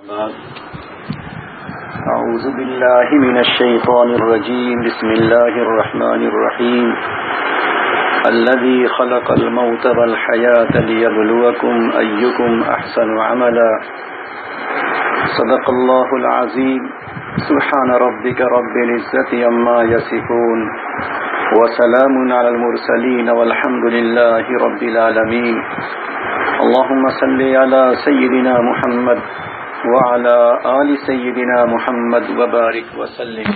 أعوذ بالله من الشيطان الرجيم. بسم الله الرحمن الرحيم. الذي خلق الموت والحياة ليبلوكم أيكم أحسن عملا. صدق الله العظيم. سبحان ربك رب العزة عما يصفون وسلام على المرسلين والحمد لله رب العالمين. اللهم صل على سيدنا محمد وعلى آل سيدنا محمد وبارك وسلم.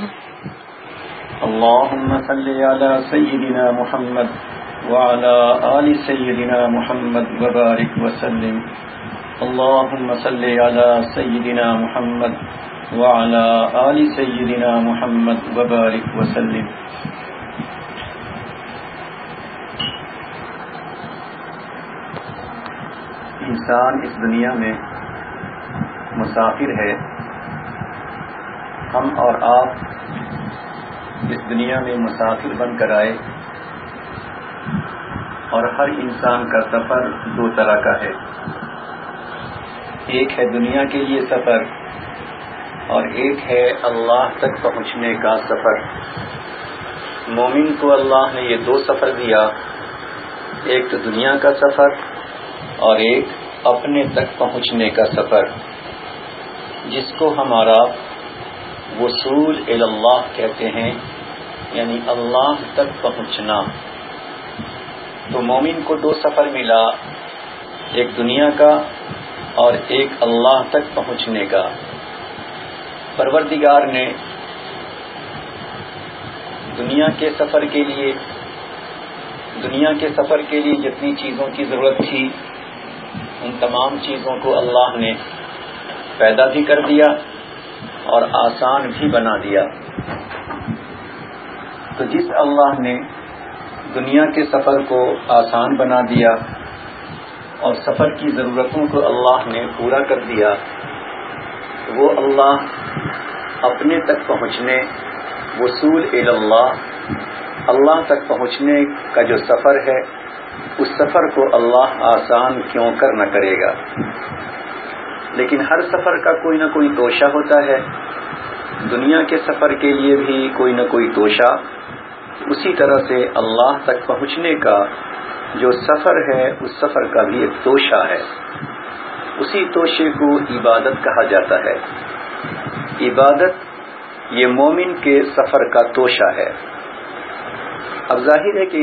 اللهم صل على سيدنا محمد وعلى آل سيدنا محمد وبارك وسلم. اللهم صل على سيدنا محمد وعلى آل سيدنا محمد وبارك وسلم. انسان اس دنیا میں مسافر ہے. ہم اور آپ اس دنیا میں مسافر بن کر آئے اور ہر انسان کا سفر دو طرح کا ہے. ایک ہے دنیا کے لیے سفر اور ایک ہے اللہ تک پہنچنے کا سفر. مومن کو اللہ نے یہ دو سفر دیا، ایک تو دنیا کا سفر اور ایک اپنے تک پہنچنے کا سفر، جس کو ہمارا وصول الی اللہ کہتے ہیں، یعنی اللہ تک پہنچنا. تو مومن کو دو سفر ملا، ایک دنیا کا اور ایک اللہ تک پہنچنے کا. پروردگار نے دنیا کے سفر کے لیے جتنی چیزوں کی ضرورت تھی ان تمام چیزوں کو اللہ نے پیدا بھی کر دیا اور آسان بھی بنا دیا. تو جس اللہ نے دنیا کے سفر کو آسان بنا دیا اور سفر کی ضرورتوں کو اللہ نے پورا کر دیا، وہ اللہ اپنے تک پہنچنے، وصول الی اللہ تک پہنچنے کا جو سفر ہے اس سفر کو اللہ آسان کیوں کر نہ کرے گا. لیکن ہر سفر کا کوئی نہ کوئی توشہ ہوتا ہے. دنیا کے سفر کے لیے بھی کوئی نہ کوئی توشہ، اسی طرح سے اللہ تک پہنچنے کا جو سفر ہے اس سفر کا بھی ایک توشہ ہے. اسی توشے کو عبادت کہا جاتا ہے. عبادت یہ مومن کے سفر کا توشہ ہے. اب ظاہر ہے کہ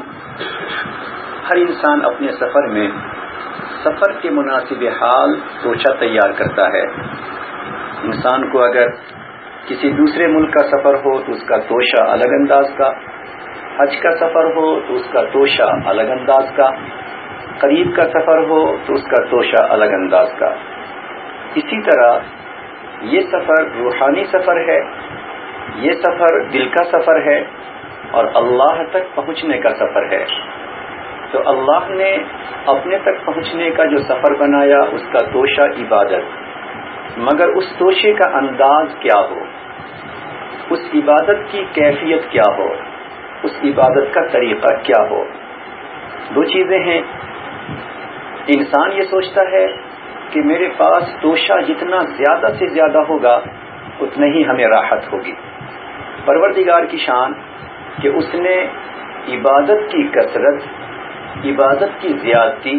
ہر انسان اپنے سفر کے مناسب حال توشہ تیار کرتا ہے. انسان کو اگر کسی دوسرے ملک کا سفر ہو تو اس کا توشہ الگ انداز کا، حج کا سفر ہو تو اس کا توشہ الگ انداز کا، قریب کا سفر ہو تو اس کا توشہ الگ انداز کا. اسی طرح یہ سفر روحانی سفر ہے، یہ سفر دل کا سفر ہے اور اللہ تک پہنچنے کا سفر ہے. تو اللہ نے اپنے تک پہنچنے کا جو سفر بنایا اس کا توشہ عبادت، مگر اس توشے کا انداز کیا ہو، اس عبادت کی کیفیت کیا ہو، اس عبادت کا طریقہ کیا ہو. دو چیزیں ہیں. انسان یہ سوچتا ہے کہ میرے پاس توشہ جتنا زیادہ سے زیادہ ہوگا اتنا ہی ہمیں راحت ہوگی. پروردگار کی شان کہ اس نے عبادت کی کثرت، عبادت کی زیادتی،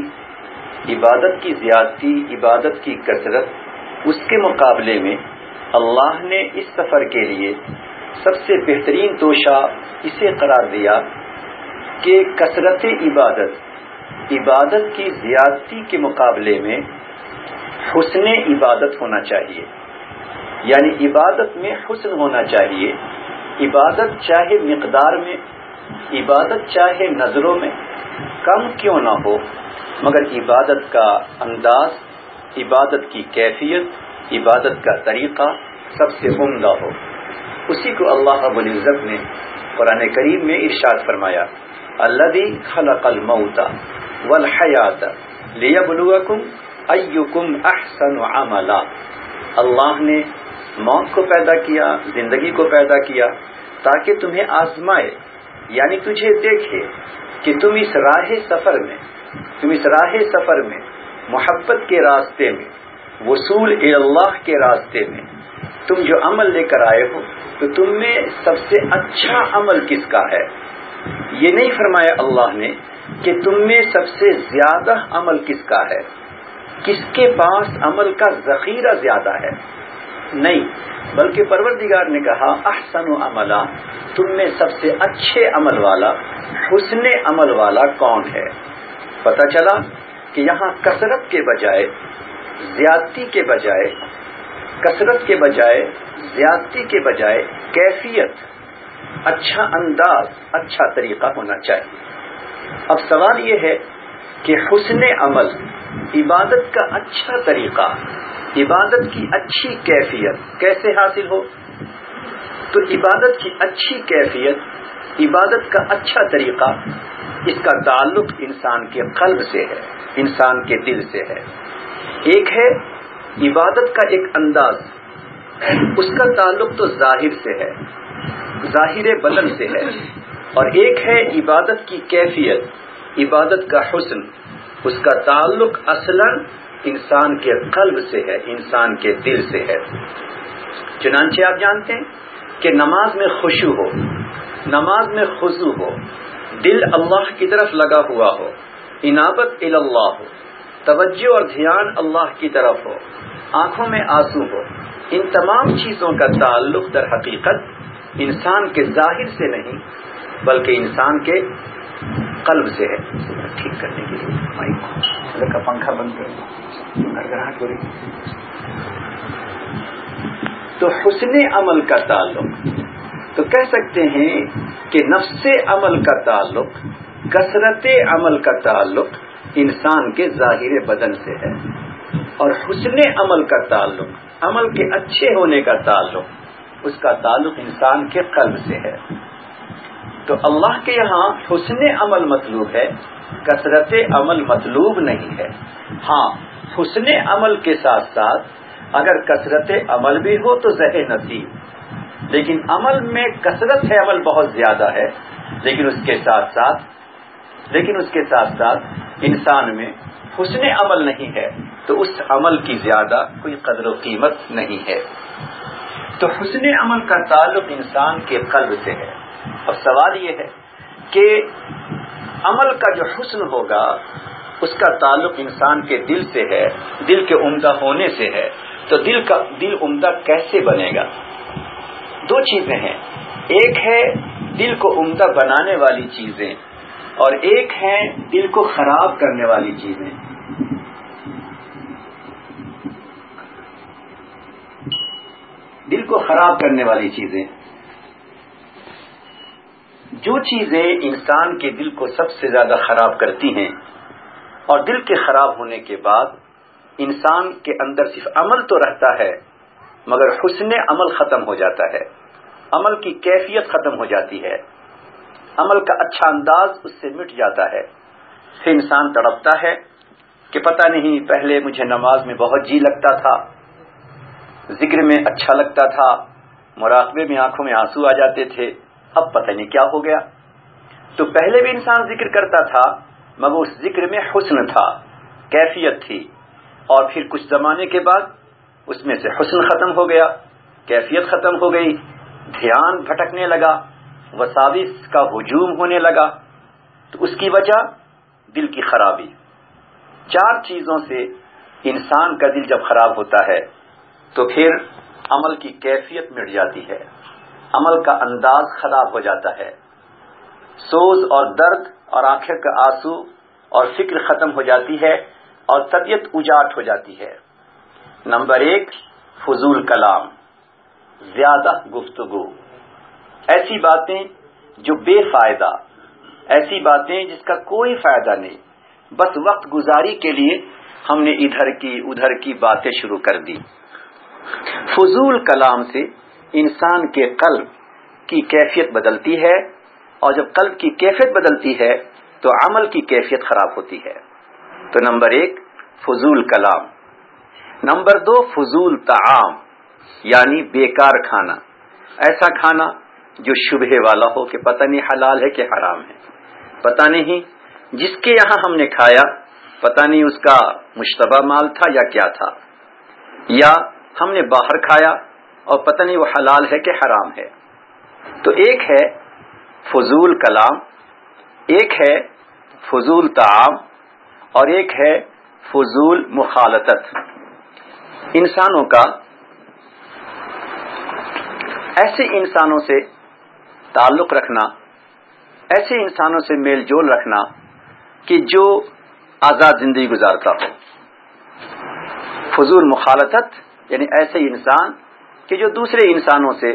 عبادت کی کثرت، اس کے مقابلے میں اللہ نے اس سفر کے لیے سب سے بہترین توشہ اسے قرار دیا کہ کثرت عبادت کی زیادتی کے مقابلے میں حسن عبادت ہونا چاہیے. یعنی عبادت میں حسن ہونا چاہیے. عبادت چاہے مقدار میں، عبادت چاہے نظروں میں کم کیوں نہ ہو، مگر عبادت کا انداز، عبادت کی کیفیت، عبادت کا طریقہ سب سے عمدہ ہو. اسی کو اللہ رب العزت نے قرآن کریم میں ارشاد فرمایا، الذی خلق الموت والحیات لیبلوکم ایکم احسن عملا. اللہ نے موت کو پیدا کیا، زندگی کو پیدا کیا تاکہ تمہیں آزمائے، یعنی تجھے دیکھے کہ تم اس راہ سفر میں محبت کے راستے میں وصول اللہ کے راستے میں تم جو عمل لے کر آئے ہو تو تم میں سب سے اچھا عمل کس کا ہے؟ یہ نہیں فرمایا اللہ نے کہ تم میں سب سے زیادہ عمل کس کا ہے، کس کے پاس عمل کا ذخیرہ زیادہ ہے، نہیں، بلکہ پروردگار نے کہا احسن عملا، تم میں سب سے اچھے عمل والا، حسن عمل والا کون ہے؟ پتہ چلا کہ یہاں کثرت کے بجائے زیادتی کے بجائے، کثرت کے بجائے زیادتی کے بجائے کیفیت، اچھا انداز، اچھا طریقہ ہونا چاہیے۔ اب سوال یہ ہے کہ حسن عمل، عبادت کا اچھا طریقہ، عبادت کی اچھی کیفیت کیسے حاصل ہو؟ تو عبادت کی اچھی کیفیت، عبادت کا اچھا طریقہ، اس کا تعلق انسان کے قلب سے ہے، انسان کے دل سے ہے۔ ایک ہے عبادت کا ایک انداز، اس کا تعلق تو ظاہر سے ہے، ظاہر بدن سے ہے، اور ایک ہے عبادت کی کیفیت، عبادت کا حسن، اس کا تعلق اصلاً انسان کے قلب سے ہے، انسان کے دل سے ہے۔ چنانچہ آپ جانتے ہیں کہ نماز میں خشوع ہو، نماز میں خضوع ہو، دل اللہ کی طرف لگا ہوا ہو، انابت اللہ ہو، توجہ اور دھیان اللہ کی طرف ہو، آنکھوں میں آنسو ہو، ان تمام چیزوں کا تعلق در حقیقت انسان کے ظاہر سے نہیں بلکہ انسان کے قلب سے ہے۔ ٹھیک کرنے کے لیے مائک کا پنکھا بند کریں، گھرگھراہٹ ہو رہی۔ تو حسن عمل کا تعلق، تو کہہ سکتے ہیں کہ نفس عمل کا تعلق، کثرت عمل کا تعلق انسان کے ظاہر بدن سے ہے، اور حسن عمل کا تعلق، عمل کے اچھے ہونے کا تعلق، اس کا تعلق انسان کے قلب سے ہے۔ تو اللہ کے یہاں حسن عمل مطلوب ہے، کثرت عمل مطلوب نہیں ہے۔ ہاں، حسن عمل کے ساتھ ساتھ اگر کثرت عمل بھی ہو تو زہ نصیب، لیکن عمل میں کثرت ہے، عمل بہت زیادہ ہے، لیکن اس کے ساتھ ساتھ انسان میں حسن عمل نہیں ہے تو اس عمل کی زیادہ کوئی قدر و قیمت نہیں ہے۔ تو حسن عمل کا تعلق انسان کے قلب سے ہے۔ اب سوال یہ ہے کہ عمل کا جو حسن ہوگا اس کا تعلق انسان کے دل سے ہے، دل کے عمدہ ہونے سے ہے، تو دل عمدہ کیسے بنے گا؟ دو چیزیں ہیں، ایک ہے دل کو عمدہ بنانے والی چیزیں اور ایک ہے دل کو خراب کرنے والی چیزیں۔ دل کو خراب کرنے والی چیزیں، جو چیزیں انسان کے دل کو سب سے زیادہ خراب کرتی ہیں، اور دل کے خراب ہونے کے بعد انسان کے اندر صرف عمل تو رہتا ہے مگر حسن عمل ختم ہو جاتا ہے، عمل کی کیفیت ختم ہو جاتی ہے، عمل کا اچھا انداز اس سے مٹ جاتا ہے۔ پھر انسان تڑپتا ہے کہ پتہ نہیں پہلے مجھے نماز میں بہت جی لگتا تھا، ذکر میں اچھا لگتا تھا، مراقبے میں آنکھوں میں آنسو آ جاتے تھے، اب پتہ نہیں کیا ہو گیا۔ تو پہلے بھی انسان ذکر کرتا تھا مگر اس ذکر میں حسن تھا، کیفیت تھی، اور پھر کچھ زمانے کے بعد اس میں سے حسن ختم ہو گیا، کیفیت ختم ہو گئی، دھیان بھٹکنے لگا، وساوس کا ہجوم ہونے لگا۔ تو اس کی وجہ دل کی خرابی۔ چار چیزوں سے انسان کا دل جب خراب ہوتا ہے تو پھر عمل کی کیفیت مٹ جاتی ہے، عمل کا انداز خراب ہو جاتا ہے، سوز اور درد اور آنکھیں کا آنسو اور فکر ختم ہو جاتی ہے اور طبیعت اجاٹ ہو جاتی ہے۔ نمبر ایک، فضول کلام، زیادہ گفتگو، ایسی باتیں جو بے فائدہ، ایسی باتیں جس کا کوئی فائدہ نہیں، بس وقت گزاری کے لیے ہم نے ادھر کی ادھر کی باتیں شروع کر دی۔ فضول کلام سے انسان کے قلب کی کیفیت بدلتی ہے، اور جب قلب کی کیفیت بدلتی ہے تو عمل کی کیفیت خراب ہوتی ہے۔ تو نمبر ایک، فضول کلام۔ نمبر دو، فضول طعام، یعنی بیکار کھانا، ایسا کھانا جو شبہے والا ہو کہ پتہ نہیں حلال ہے کہ حرام ہے، پتہ نہیں جس کے یہاں ہم نے کھایا پتہ نہیں اس کا مشتبہ مال تھا یا کیا تھا۔ یا ہم نے باہر کھایا اور پتہ نہیں وہ حلال ہے کہ حرام ہے. تو ایک ہے فضول کلام، ایک ہے فضول طعام، اور ایک ہے فضول مخالطت. انسانوں کا ایسے انسانوں سے تعلق رکھنا، ایسے انسانوں سے میل جول رکھنا کہ جو آزاد زندگی گزارتا ہو. فضول مخالطت یعنی ایسے انسان کہ جو دوسرے انسانوں سے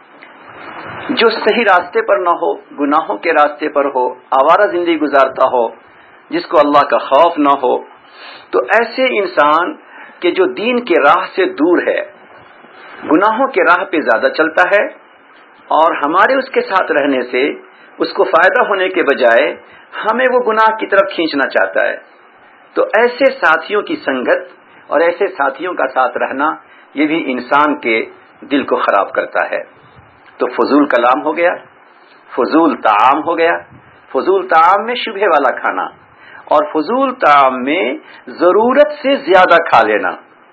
جو صحیح راستے پر نہ ہو، گناہوں کے راستے پر ہو، آوارہ زندگی گزارتا ہو، جس کو اللہ کا خوف نہ ہو. تو ایسے انسان کہ جو دین کے راہ سے دور ہے، گناہوں کے راہ پہ زیادہ چلتا ہے، اور ہمارے اس کے ساتھ رہنے سے اس کو فائدہ ہونے کے بجائے ہمیں وہ گناہ کی طرف کھینچنا چاہتا ہے. تو ایسے ساتھیوں کی سنگت اور ایسے ساتھیوں کا ساتھ رہنا یہ بھی انسان کے دل کو خراب کرتا ہے. تو فضول کلام ہو گیا، فضول طعام ہو گیا. فضول طعام میں شبہ والا کھانا، اور فضول طعام میں ضرورت سے زیادہ کھا لینا،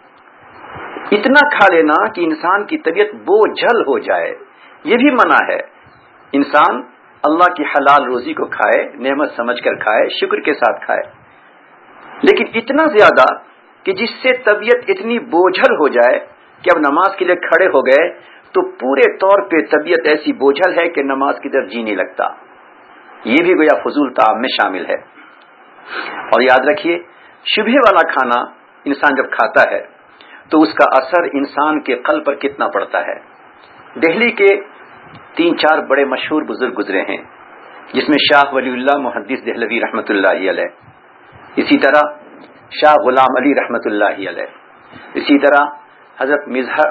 اتنا کھا لینا کہ انسان کی طبیعت بوجھل ہو جائے، یہ بھی منع ہے. انسان اللہ کی حلال روزی کو کھائے، نعمت سمجھ کر کھائے، شکر کے ساتھ کھائے، لیکن اتنا زیادہ کہ جس سے طبیعت اتنی بوجھل ہو جائے کہ اب نماز کے لیے کھڑے ہو گئے تو پورے طور پہ طبیعت ایسی بوجھل ہے کہ نماز کی طرف جی نہیں لگتا. یہ بھی گویا فضول طعام میں شامل ہے. اور یاد رکھیے، شبہ والا کھانا انسان جب کھاتا ہے تو اس کا اثر انسان کے قلب پر کتنا پڑتا ہے. دہلی کے 3-4 بڑے مشہور بزرگ گزرے ہیں، جس میں شاہ ولی اللہ محدث دہلوی رحمۃ اللہ علیہ، اسی طرح شاہ غلام علی رحمۃ اللہ علیہ، اسی طرح حضرت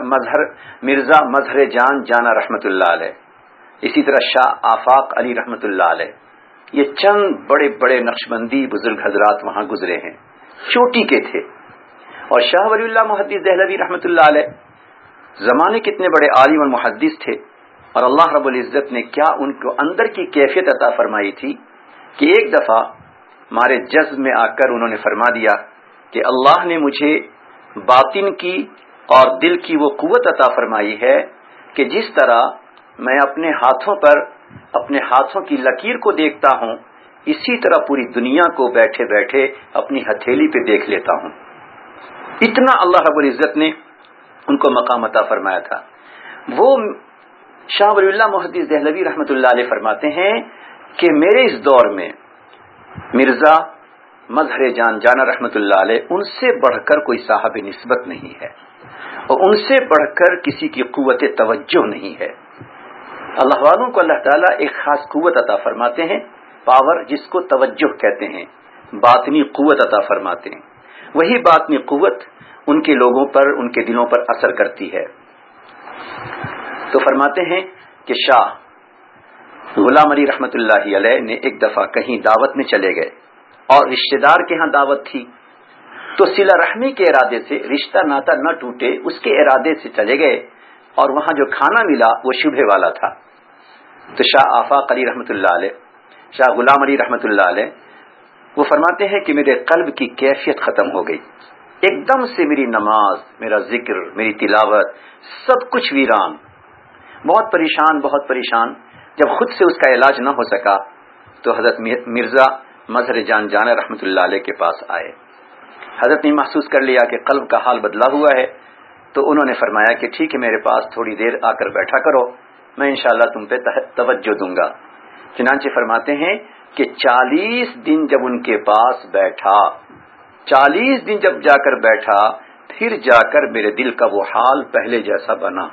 مرزا مظہر جان جانا رحمۃ اللہ علیہ، اسی طرح شاہ آفاق علی رحمۃ اللہ علیہ. یہ چند بڑے بڑے نقشبندی بزرگ حضرات وہاں گزرے ہیں، چوٹی کے تھے. اور شاہ ولی اللہ محدث دہلوی رحمۃ اللہ علیہ زمانے کتنے بڑے عالم اور محدث تھے، اور اللہ رب العزت نے کیا ان کو اندر کی کیفیت عطا فرمائی تھی کہ ایک دفعہ ہمارے جذب میں آ کر انہوں نے فرما دیا کہ اللہ نے مجھے باطن کی اور دل کی وہ قوت عطا فرمائی ہے کہ جس طرح میں اپنے ہاتھوں پر اپنے ہاتھوں کی لکیر کو دیکھتا ہوں، اسی طرح پوری دنیا کو بیٹھے بیٹھے اپنی ہتھیلی پہ دیکھ لیتا ہوں. اتنا اللہ رب العزت نے ان کو مقام عطا فرمایا تھا. وہ شاہ ولی اللہ محدث دہلوی رحمۃ اللہ علیہ فرماتے ہیں کہ میرے اس دور میں مرزا مظہر جان جانا رحمۃ اللہ علیہ ان سے بڑھ کر کوئی صاحب نسبت نہیں ہے، اور ان سے بڑھ کر کسی کی قوت توجہ نہیں ہے. اللہ والوں کو اللہ تعالیٰ ایک خاص قوت عطا فرماتے ہیں، پاور جس کو توجہ کہتے ہیں، باطنی قوت عطا فرماتے ہیں. وہی باطنی قوت ان کے لوگوں پر، ان کے دلوں پر اثر کرتی ہے. تو فرماتے ہیں کہ شاہ غلام علی رحمۃ اللہ علیہ نے ایک دفعہ کہیں دعوت میں چلے گئے، اور رشتہ دار کے ہاں دعوت تھی، تو صلہ رحمی کے ارادے سے، رشتہ ناتا نہ ٹوٹے اس کے ارادے سے چلے گئے، اور وہاں جو کھانا ملا وہ شبہ والا تھا. تو شاہ آفاق علی رحمۃ اللہ علیہ، شاہ غلام علی رحمۃ اللہ علیہ وہ فرماتے ہیں کہ میرے قلب کی کیفیت ختم ہو گئی، ایک دم سے میری نماز، میرا ذکر، میری تلاوت سب کچھ ویران. بہت پریشان، بہت پریشان. جب خود سے اس کا علاج نہ ہو سکا تو حضرت مرزا مظہر جان جانا رحمۃ اللہ علیہ کے پاس آئے. حضرت نے محسوس کر لیا کہ قلب کا حال بدلا ہوا ہے، تو انہوں نے فرمایا کہ ٹھیک ہے، میرے پاس تھوڑی دیر آ کر بیٹھا کرو، میں انشاءاللہ تم پہ توجہ دوں گا. چنانچہ فرماتے ہیں کہ 40 دن جب ان کے پاس بیٹھا، 40 دن جب جا کر بیٹھا، پھر جا کر میرے دل کا وہ حال پہلے جیسا بنا.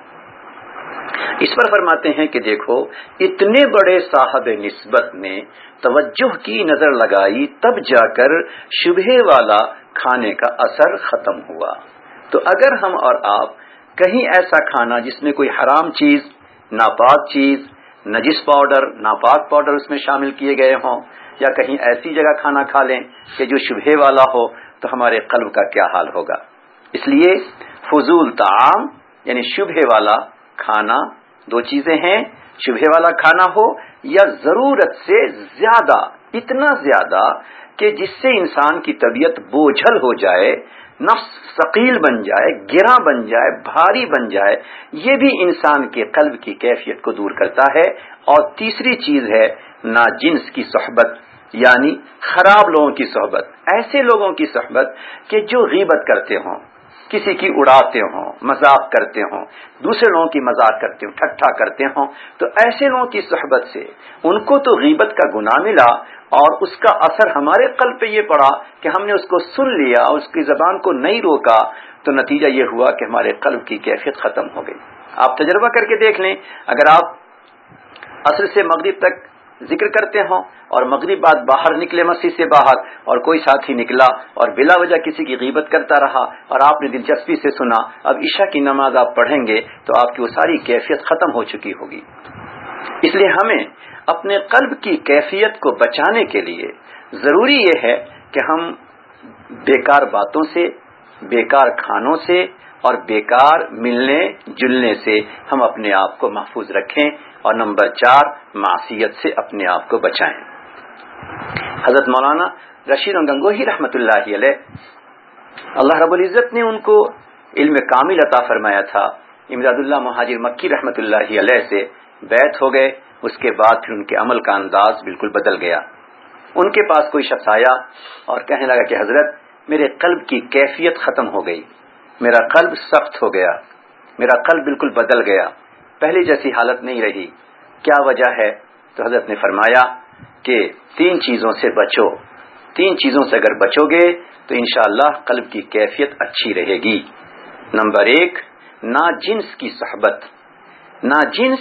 اس پر فرماتے ہیں کہ دیکھو، اتنے بڑے صاحب نسبت نے توجہ کی نظر لگائی، تب جا کر شبہ والا کھانے کا اثر ختم ہوا. تو اگر ہم اور آپ کہیں ایسا کھانا جس میں کوئی حرام چیز، ناپاک چیز، نجس پاؤڈر، ناپاک پاؤڈر اس میں شامل کیے گئے ہوں، یا کہیں ایسی جگہ کھانا کھا لیں کہ جو شبہ والا ہو، تو ہمارے قلب کا کیا حال ہوگا. اس لیے فضول طعام یعنی شبہ والا کھانا، دو چیزیں ہیں، شبہ والا کھانا ہو یا ضرورت سے زیادہ، اتنا زیادہ کہ جس سے انسان کی طبیعت بوجھل ہو جائے، نفس ثقیل بن جائے، گراں بن جائے، بھاری بن جائے، یہ بھی انسان کے قلب کی کیفیت کو دور کرتا ہے۔ اور تیسری چیز ہے ناجنس کی صحبت، یعنی خراب لوگوں کی صحبت، ایسے لوگوں کی صحبت کہ جو غیبت کرتے ہوں، کسی کی اڑاتے ہوں، مذاق کرتے ہوں، دوسرے لوگوں کی مذاق کرتے ہوں، ٹھٹھا کرتے ہوں، تو ایسے لوگوں کی صحبت سے ان کو تو غیبت کا گناہ ملا، اور اس کا اثر ہمارے قلب پہ یہ پڑا کہ ہم نے اس کو سن لیا، اس کی زبان کو نہیں روکا، تو نتیجہ یہ ہوا کہ ہمارے قلب کی کیفیت ختم ہو گئی۔ آپ تجربہ کر کے دیکھ لیں، اگر آپ عصر سے مغرب تک ذکر کرتے ہوں اور مغرب بعد باہر نکلے مسجد سے باہر، اور کوئی ساتھی نکلا اور بلا وجہ کسی کی غیبت کرتا رہا اور آپ نے دلچسپی سے سنا، اب عشاء کی نماز آپ پڑھیں گے تو آپ کی وہ ساری کیفیت ختم ہو چکی ہوگی۔ اس لیے ہمیں اپنے قلب کی کیفیت کو بچانے کے لیے ضروری یہ ہے کہ ہم بیکار باتوں سے، بیکار کھانوں سے اور بیکار ملنے جلنے سے ہم اپنے آپ کو محفوظ رکھیں، اور نمبر 4 معصیت سے اپنے آپ کو بچائیں۔ حضرت مولانا رشید گنگوہی رحمۃ اللہ علیہ، اللہ رب العزت نے ان کو علم کامل عطا فرمایا تھا، امداد اللہ مہاجر مکی رحمۃ اللہ علیہ سے بیعت ہو گئے، اس کے بعد پھر ان کے عمل کا انداز بالکل بدل گیا۔ ان کے پاس کوئی شخص آیا اور کہنے لگا کہ حضرت میرے قلب کی کیفیت ختم ہو گئی، میرا قلب سخت ہو گیا، میرا قلب بالکل بدل گیا، پہلے جیسی حالت نہیں رہی، کیا وجہ ہے؟ تو حضرت نے فرمایا کہ 3 چیزوں سے بچو، 3 چیزوں سے اگر بچو گے تو انشاءاللہ قلب کی کیفیت اچھی رہے گی۔ نمبر 1 ناجنس کی صحبت۔ ناجنس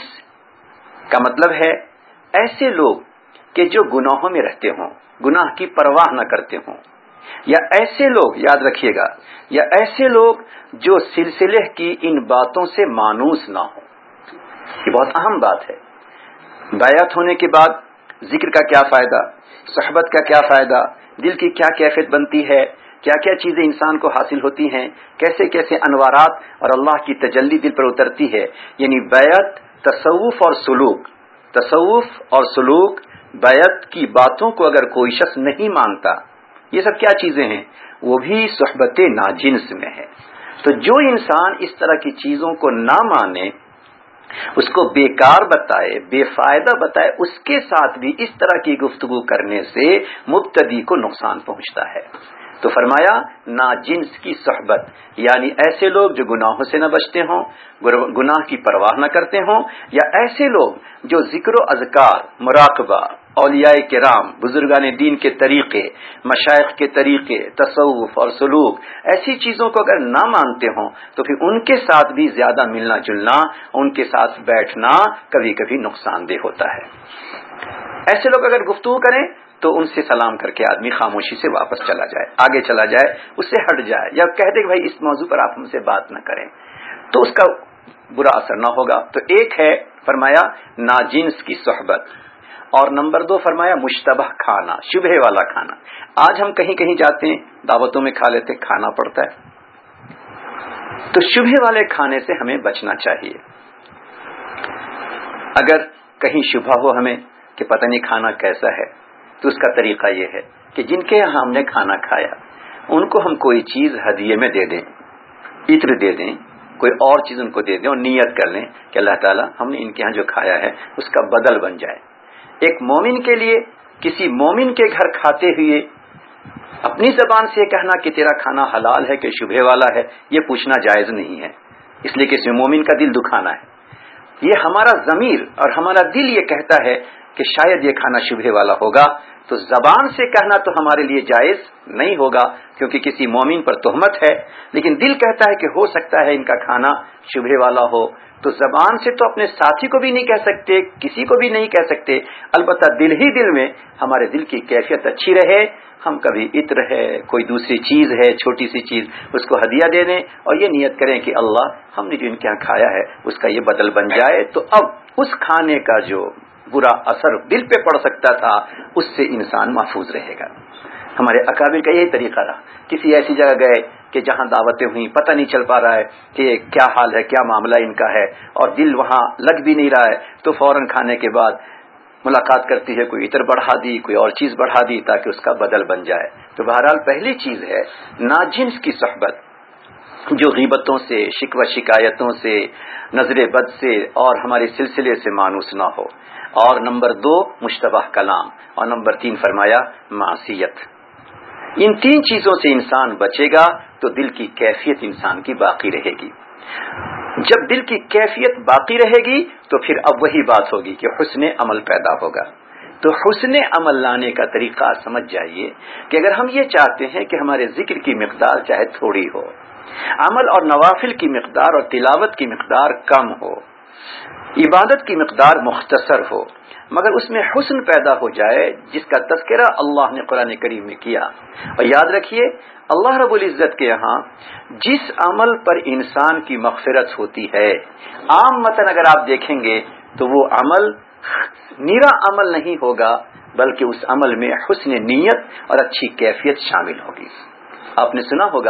کا مطلب ہے ایسے لوگ کہ جو گناہوں میں رہتے ہوں، گناہ کی پرواہ نہ کرتے ہوں، یا ایسے لوگ، یاد رکھیے گا، یا ایسے لوگ جو سلسلے کی ان باتوں سے مانوس نہ ہوں۔ یہ بہت اہم بات ہے۔ بیعت ہونے کے بعد ذکر کا کیا فائدہ، صحبت کا کیا فائدہ، دل کی کیا کیفیت بنتی ہے، کیا کیا چیزیں انسان کو حاصل ہوتی ہیں، کیسے کیسے انوارات اور اللہ کی تجلی دل پر اترتی ہے۔ یعنی بیعت، تصوف اور سلوک، تصوف اور سلوک، بیعت کی باتوں کو اگر کوئی شخص نہیں مانتا، یہ سب کیا چیزیں ہیں؟ وہ بھی صحبت ناجنس میں ہے۔ تو جو انسان اس طرح کی چیزوں کو نہ مانے، اس کو بیکار بتائے، بے فائدہ بتائے، اس کے ساتھ بھی اس طرح کی گفتگو کرنے سے مبتدی کو نقصان پہنچتا ہے۔ تو فرمایا ناجنس کی صحبت، یعنی ایسے لوگ جو گناہوں سے نہ بچتے ہوں، گناہ کی پرواہ نہ کرتے ہوں، یا ایسے لوگ جو ذکر و اذکار، مراقبہ، اولیاء کرام، بزرگان دین کے طریقے، مشائخ کے طریقے، تصوف اور سلوک، ایسی چیزوں کو اگر نہ مانتے ہوں تو پھر ان کے ساتھ بھی زیادہ ملنا جلنا، ان کے ساتھ بیٹھنا کبھی کبھی نقصان دہ ہوتا ہے۔ ایسے لوگ اگر گفتگو کریں تو ان سے سلام کر کے آدمی خاموشی سے واپس چلا جائے، آگے چلا جائے، اس سے ہٹ جائے، یا کہہ دے کہ بھائی اس موضوع پر آپ ہم سے بات نہ کریں، تو اس کا برا اثر نہ ہوگا۔ تو ایک ہے فرمایا ناجنس کی صحبت، اور نمبر 2 فرمایا مشتبہ کھانا، شبہ والا کھانا۔ آج ہم کہیں کہیں جاتے ہیں، دعوتوں میں کھا لیتے، کھانا پڑتا ہے، تو شبہ والے کھانے سے ہمیں بچنا چاہیے۔ اگر کہیں شبہ ہو ہمیں کہ پتہ نہیں کھانا کیسا ہے، تو اس کا طریقہ یہ ہے کہ جن کے یہاں ہم نے کھانا کھایا ان کو ہم کوئی چیز ہدیے میں دے دیں، عطر دے دیں، کوئی اور چیز ان کو دے دیں، اور نیت کر لیں کہ اللہ تعالیٰ ہم نے ان کے یہاں جو کھایا ہے اس کا بدل بن جائے۔ ایک مومن کے لیے کسی مومن کے گھر کھاتے ہوئے اپنی زبان سے کہنا کہ تیرا کھانا حلال ہے کہ شبہ والا ہے، یہ پوچھنا جائز نہیں ہے، اس لیے کسی مومن کا دل دکھانا ہے۔ یہ ہمارا ضمیر اور ہمارا دل یہ کہتا ہے کہ شاید یہ کھانا شبہ والا ہوگا، تو زبان سے کہنا تو ہمارے لیے جائز نہیں ہوگا کیونکہ کسی مومن پر تہمت ہے، لیکن دل کہتا ہے کہ ہو سکتا ہے ان کا کھانا شبہ والا ہو، تو زبان سے تو اپنے ساتھی کو بھی نہیں کہہ سکتے، کسی کو بھی نہیں کہہ سکتے، البتہ دل ہی دل میں ہمارے دل کی کیفیت اچھی رہے، ہم کبھی عطر ہے، کوئی دوسری چیز ہے، چھوٹی سی چیز، اس کو ہدیہ دے دیں اور یہ نیت کریں کہ اللہ ہم نے جو ان کے یہاں کھایا ہے اس کا یہ بدل بن جائے، تو اب اس کھانے کا جو برا اثر دل پہ پڑ سکتا تھا اس سے انسان محفوظ رہے گا۔ ہمارے اکابر کا یہی طریقہ رہا، کسی ایسی جگہ گئے کہ جہاں دعوتیں ہوئیں، پتہ نہیں چل پا رہا ہے کہ کیا حال ہے، کیا معاملہ ان کا ہے، اور دل وہاں لگ بھی نہیں رہا ہے، تو فوراً کھانے کے بعد ملاقات کرتی ہے، کوئی عطر بڑھا دی، کوئی اور چیز بڑھا دی تاکہ اس کا بدل بن جائے۔ تو بہرحال پہلی چیز ہے ناجنس کی صحبت، جو غیبتوں سے، شکوہ شکایتوں سے، نظر بد سے اور ہمارے سلسلے سے مانوس نہ ہو۔ اور نمبر 2 مشتبہ کلام، اور نمبر 3 فرمایا معصیت۔ ان 3 چیزوں سے انسان بچے گا تو دل کی کیفیت انسان کی باقی رہے گی۔ جب دل کی کیفیت باقی رہے گی تو پھر اب وہی بات ہوگی کہ حسن عمل پیدا ہوگا۔ تو حسن عمل لانے کا طریقہ سمجھ جائیے کہ اگر ہم یہ چاہتے ہیں کہ ہمارے ذکر کی مقدار چاہے تھوڑی ہو، عمل اور نوافل کی مقدار اور تلاوت کی مقدار کم ہو، عبادت کی مقدار مختصر ہو، مگر اس میں حسن پیدا ہو جائے جس کا تذکرہ اللہ نے قرآن کریم میں کیا۔ اور یاد رکھیے اللہ رب العزت کے ہاں جس عمل پر انسان کی مغفرت ہوتی ہے، عام متن اگر آپ دیکھیں گے تو وہ عمل نیرا عمل نہیں ہوگا، بلکہ اس عمل میں حسن نیت اور اچھی کیفیت شامل ہوگی۔ آپ نے سنا ہوگا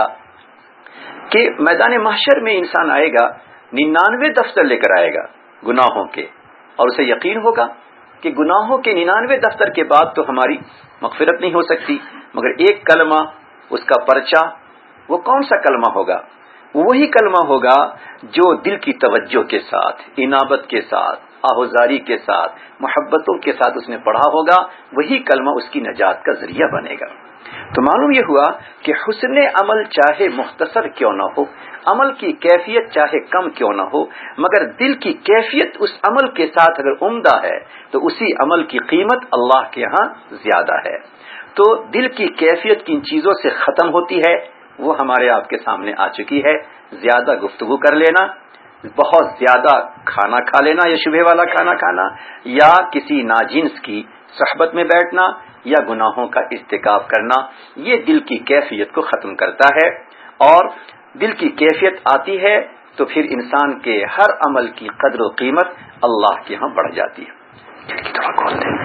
کہ میدان محشر میں انسان آئے گا، 99 دفتر لے کر آئے گا گناہوں کے، اور اسے یقین ہوگا کہ گناہوں کے 99 دفتر کے بعد تو ہماری مغفرت نہیں ہو سکتی، مگر ایک کلمہ اس کا پرچہ، وہ کون سا کلمہ ہوگا؟ وہی کلمہ ہوگا جو دل کی توجہ کے ساتھ، انابت کے ساتھ، آہوزاری کے ساتھ، محبتوں کے ساتھ اس نے پڑھا ہوگا، وہی کلمہ اس کی نجات کا ذریعہ بنے گا۔ تو معلوم یہ ہوا کہ حسن عمل چاہے مختصر کیوں نہ ہو، عمل کی کیفیت چاہے کم کیوں نہ ہو، مگر دل کی کیفیت اس عمل کے ساتھ اگر عمدہ ہے تو اسی عمل کی قیمت اللہ کے ہاں زیادہ ہے۔ تو دل کی کیفیت کن چیزوں سے ختم ہوتی ہے وہ ہمارے آپ کے سامنے آ چکی ہے۔ زیادہ گفتگو کر لینا، بہت زیادہ کھانا کھا لینا یا شبہ والا کھانا کھانا، یا کسی ناجنس کی صحبت میں بیٹھنا، یا گناہوں کا ارتکاب کرنا، یہ دل کی کیفیت کو ختم کرتا ہے۔ اور دل کی کیفیت آتی ہے تو پھر انسان کے ہر عمل کی قدر و قیمت اللہ کے ہاں بڑھ جاتی ہے۔ دل کی دعا کھول دیں۔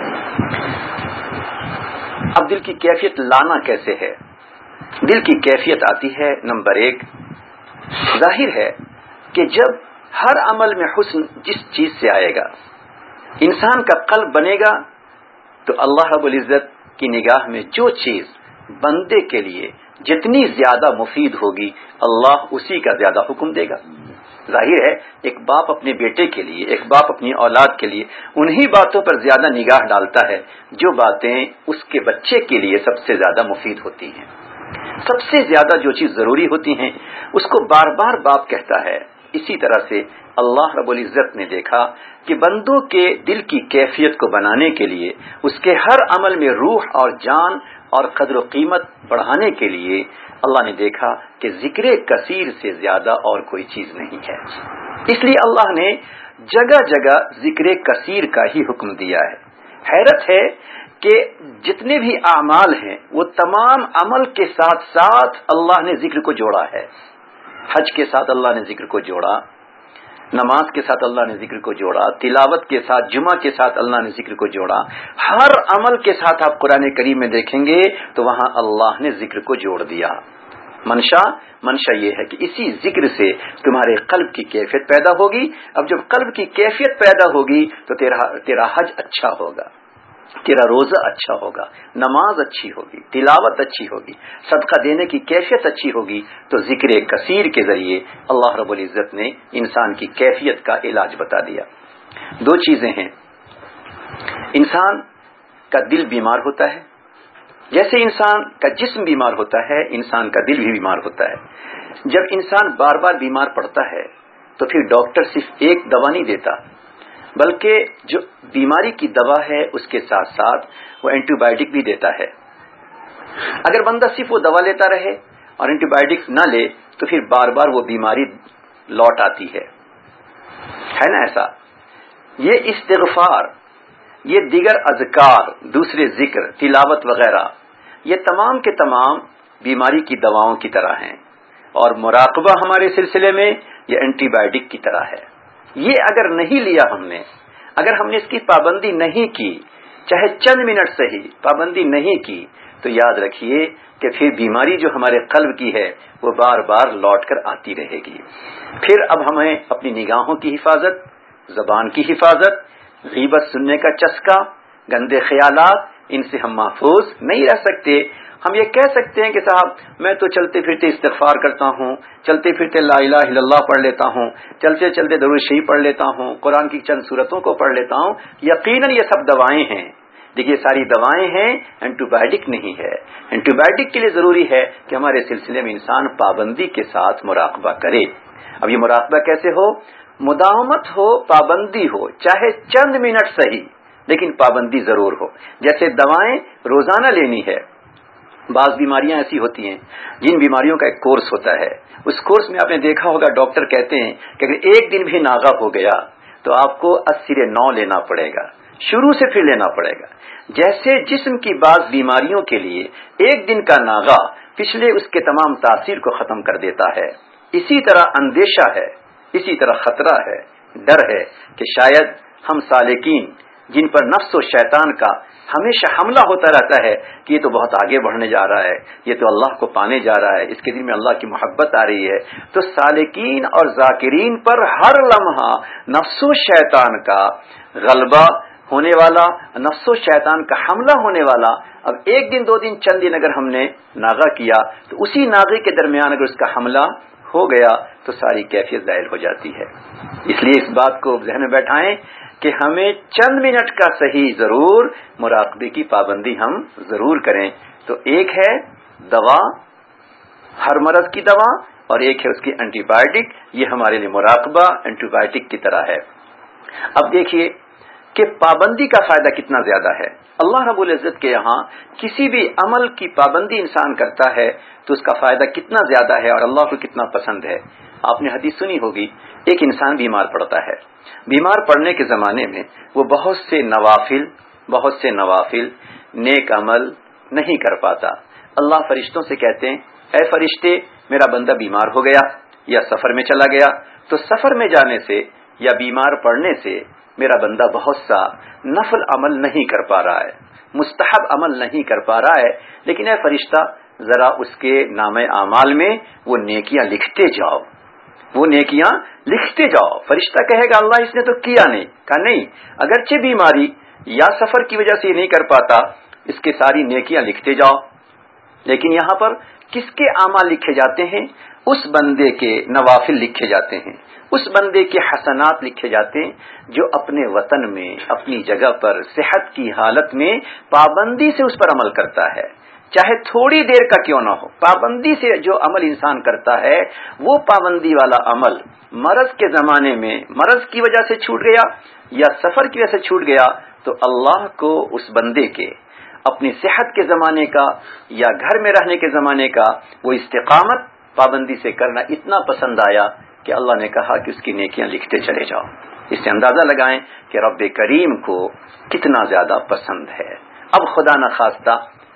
اب دل کی کیفیت لانا کیسے ہے؟ دل کی کیفیت آتی ہے نمبر 1، ظاہر ہے کہ جب ہر عمل میں حسن جس چیز سے آئے گا، انسان کا قلب بنے گا، تو اللہ رب العزت کی نگاہ میں جو چیز بندے کے لیے جتنی زیادہ مفید ہوگی اللہ اسی کا زیادہ حکم دے گا۔ ظاہر ہے ایک باپ اپنے بیٹے کے لیے، ایک باپ اپنی اولاد کے لیے انہی باتوں پر زیادہ نگاہ ڈالتا ہے جو باتیں اس کے بچے کے لیے سب سے زیادہ مفید ہوتی ہیں، سب سے زیادہ جو چیز ضروری ہوتی ہیں اس کو بار بار باپ کہتا ہے۔ اسی طرح سے اللہ رب العزت نے دیکھا کہ بندوں کے دل کی کیفیت کو بنانے کے لیے، اس کے ہر عمل میں روح اور جان اور قدر و قیمت بڑھانے کے لیے اللہ نے دیکھا کہ ذکر کثیر سے زیادہ اور کوئی چیز نہیں ہے، اس لیے اللہ نے جگہ جگہ ذکر کثیر کا ہی حکم دیا ہے۔ حیرت ہے کہ جتنے بھی اعمال ہیں وہ تمام عمل کے ساتھ ساتھ اللہ نے ذکر کو جوڑا ہے۔ حج کے ساتھ اللہ نے ذکر کو جوڑا، نماز کے ساتھ اللہ نے ذکر کو جوڑا، تلاوت کے ساتھ، جمعہ کے ساتھ اللہ نے ذکر کو جوڑا۔ ہر عمل کے ساتھ آپ قرآن کریم میں دیکھیں گے تو وہاں اللہ نے ذکر کو جوڑ دیا۔ منشا یہ ہے کہ اسی ذکر سے تمہارے قلب کی کیفیت پیدا ہوگی۔ اب جب قلب کی کیفیت پیدا ہوگی تو تیرا حج اچھا ہوگا، تیرا روزہ اچھا ہوگا، نماز اچھی ہوگی، تلاوت اچھی ہوگی، صدقہ دینے کی کیفیت اچھی ہوگی۔ تو ذکر کثیر کے ذریعے اللہ رب العزت نے انسان کی کیفیت کا علاج بتا دیا۔ 2 چیزیں ہیں، انسان کا دل بیمار ہوتا ہے، جیسے انسان کا جسم بیمار ہوتا ہے انسان کا دل بھی بیمار ہوتا ہے۔ جب انسان بار بار بیمار پڑتا ہے تو پھر ڈاکٹر صرف ایک دوا نہیں دیتا، بلکہ جو بیماری کی دوا ہے اس کے ساتھ ساتھ وہ اینٹی بائیوٹک بھی دیتا ہے۔ اگر بندہ صرف وہ دوا لیتا رہے اور اینٹی بائیوٹک نہ لے تو پھر بار بار وہ بیماری لوٹ آتی ہے نا ایسا۔ یہ استغفار، یہ دیگر اذکار، دوسرے ذکر، تلاوت وغیرہ، یہ تمام کے تمام بیماری کی دواؤں کی طرح ہیں، اور مراقبہ ہمارے سلسلے میں یہ اینٹی بائیوٹک کی طرح ہے۔ یہ اگر نہیں لیا ہم نے، اگر ہم نے اس کی پابندی نہیں کی، چاہے چند منٹ سے ہی پابندی نہیں کی، تو یاد رکھیے کہ پھر بیماری جو ہمارے قلب کی ہے وہ بار بار لوٹ کر آتی رہے گی۔ پھر اب ہمیں اپنی نگاہوں کی حفاظت، زبان کی حفاظت، غیبت سننے کا چسکا، گندے خیالات، ان سے ہم محفوظ نہیں رہ سکتے۔ ہم یہ کہہ سکتے ہیں کہ صاحب میں تو چلتے پھرتے استغفار کرتا ہوں، چلتے پھرتے لا الہ الا اللہ پڑھ لیتا ہوں، چلتے چلتے درود شریف پڑھ لیتا ہوں، قرآن کی چند سورتوں کو پڑھ لیتا ہوں۔ یقیناً یہ سب دوائیں ہیں، دیکھیے ساری دوائیں ہیں، اینٹی بایوٹک نہیں ہے۔ اینٹی بایوٹک کے لیے ضروری ہے کہ ہمارے سلسلے میں انسان پابندی کے ساتھ مراقبہ کرے۔ اب یہ مراقبہ کیسے ہو؟ مداومت ہو، پابندی ہو، چاہے چند منٹ صحیح لیکن پابندی ضرور ہو۔ جیسے دوائیں روزانہ لینی ہے۔ بعض بیماریاں ایسی ہوتی ہیں جن بیماریوں کا ایک کورس ہوتا ہے، اس کورس میں آپ نے دیکھا ہوگا ڈاکٹر کہتے ہیں کہ اگر ایک دن بھی ناغہ ہو گیا تو آپ کو 80-9 لینا پڑے گا، شروع سے پھر لینا پڑے گا۔ جیسے جسم کی بعض بیماریوں کے لیے ایک دن کا ناغہ پچھلے اس کے تمام تاثیر کو ختم کر دیتا ہے، اسی طرح اندیشہ ہے، اسی طرح خطرہ ہے، ڈر ہے کہ شاید ہم سالکین جن پر نفس و شیطان کا ہمیشہ حملہ ہوتا رہتا ہے کہ یہ تو بہت آگے بڑھنے جا رہا ہے، یہ تو اللہ کو پانے جا رہا ہے، اس کے دل میں اللہ کی محبت آ رہی ہے، تو سالکین اور ذاکرین پر ہر لمحہ نفس و شیطان کا غلبہ ہونے والا، نفس و شیطان کا حملہ ہونے والا۔ اب ایک دن 2 دن چند دن اگر ہم نے ناغہ کیا تو اسی ناغے کے درمیان اگر اس کا حملہ ہو گیا تو ساری کیفیت زائل ہو جاتی ہے۔ اس لیے اس بات کو ذہن میں بیٹھائیں کہ ہمیں چند منٹ کا صحیح ضرور مراقبے کی پابندی ہم ضرور کریں۔ تو ایک ہے دوا، ہر مرض کی دوا، اور ایک ہے اس کی اینٹی بایوٹک۔ یہ ہمارے لیے مراقبہ اینٹی بایوٹک کی طرح ہے۔ اب دیکھیے کہ پابندی کا فائدہ کتنا زیادہ ہے۔ اللہ رب العزت کے یہاں کسی بھی عمل کی پابندی انسان کرتا ہے تو اس کا فائدہ کتنا زیادہ ہے اور اللہ کو کتنا پسند ہے۔ آپ نے حدیث سنی ہوگی، ایک انسان بیمار پڑتا ہے، بیمار پڑنے کے زمانے میں وہ بہت سے نوافل نیک عمل نہیں کر پاتا۔ اللہ فرشتوں سے کہتے ہیں اے فرشتے میرا بندہ بیمار ہو گیا یا سفر میں چلا گیا، تو سفر میں جانے سے یا بیمار پڑنے سے میرا بندہ بہت سا نفل عمل نہیں کر پا رہا ہے، مستحب عمل نہیں کر پا رہا ہے، لیکن اے فرشتہ ذرا اس کے نامہ اعمال میں وہ نیکیاں لکھتے جاؤ، وہ نیکیاں لکھتے جاؤ۔ فرشتہ کہے گا اللہ اس نے تو کیا نہیں، کہا نہیں، اگرچہ بیماری یا سفر کی وجہ سے یہ نہیں کر پاتا، اس کے ساری نیکیاں لکھتے جاؤ۔ لیکن یہاں پر کس کے اعمال لکھے جاتے ہیں؟ اس بندے کے نوافل لکھے جاتے ہیں، اس بندے کے حسنات لکھے جاتے ہیں جو اپنے وطن میں، اپنی جگہ پر، صحت کی حالت میں پابندی سے اس پر عمل کرتا ہے، چاہے تھوڑی دیر کا کیوں نہ ہو۔ پابندی سے جو عمل انسان کرتا ہے وہ پابندی والا عمل مرض کے زمانے میں مرض کی وجہ سے چھوٹ گیا یا سفر کی وجہ سے چھوٹ گیا تو اللہ کو اس بندے کے اپنی صحت کے زمانے کا یا گھر میں رہنے کے زمانے کا وہ استقامت پابندی سے کرنا اتنا پسند آیا کہ اللہ نے کہا کہ اس کی نیکیاں لکھتے چلے جاؤ۔ اس سے اندازہ لگائیں کہ رب کریم کو کتنا زیادہ پسند ہے۔ اب خدا نخواستہ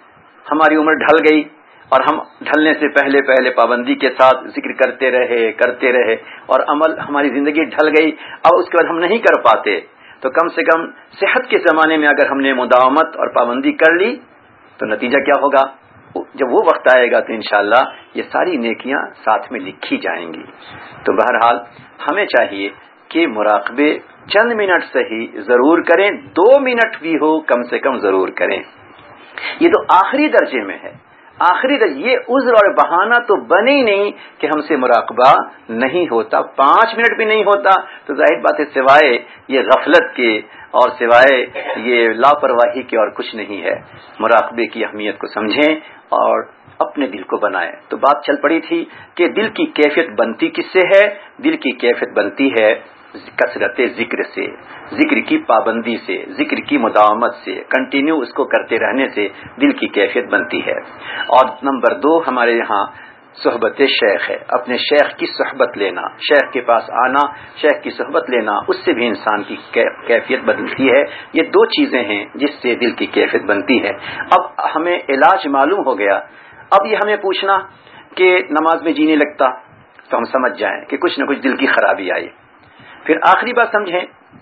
ہماری عمر ڈھل گئی اور ہم ڈھلنے سے پہلے پابندی کے ساتھ ذکر کرتے رہے اور عمل ہماری زندگی ڈھل گئی، اب اس کے بعد ہم نہیں کر پاتے، تو کم سے کم صحت کے زمانے میں اگر ہم نے مداومت اور پابندی کر لی تو نتیجہ کیا ہوگا؟ جب وہ وقت آئے گا تو انشاءاللہ یہ ساری نیکیاں ساتھ میں لکھی جائیں گی۔ تو بہرحال ہمیں چاہیے کہ مراقبے چند منٹ صحیح ضرور کریں، 2 منٹ بھی ہو کم سے کم ضرور کریں۔ یہ تو آخری درجے میں ہے، آخری درجے، یہ عذر اور بہانہ تو بنے ہی نہیں کہ ہم سے مراقبہ نہیں ہوتا، 5 منٹ بھی نہیں ہوتا، تو ظاہر بات ہے سوائے یہ غفلت کے اور سوائے یہ لاپرواہی کے اور کچھ نہیں ہے۔ مراقبے کی اہمیت کو سمجھیں اور اپنے دل کو بنائیں۔ تو بات چل پڑی تھی کہ دل کی کیفیت بنتی کس سے ہے؟ دل کی کیفیت بنتی ہے کثرت ذکر سے، ذکر کی پابندی سے، ذکر کی مداومت سے، کنٹینیو اس کو کرتے رہنے سے دل کی کیفیت بنتی ہے۔ اور نمبر 2 ہمارے یہاں صحبت شیخ ہے، اپنے شیخ کی صحبت لینا، شیخ کے پاس آنا، شیخ کی صحبت لینا، اس سے بھی انسان کی کیفیت بدلتی ہے۔ یہ 2 چیزیں ہیں جس سے دل کی کیفیت بنتی ہے۔ اب ہمیں علاج معلوم ہو گیا، اب یہ ہمیں پوچھنا کہ نماز میں جی نہیں لگتا تو ہم سمجھ جائیں کہ کچھ نہ کچھ دل کی خرابی آئی۔ پھر آخری بات سمجھیں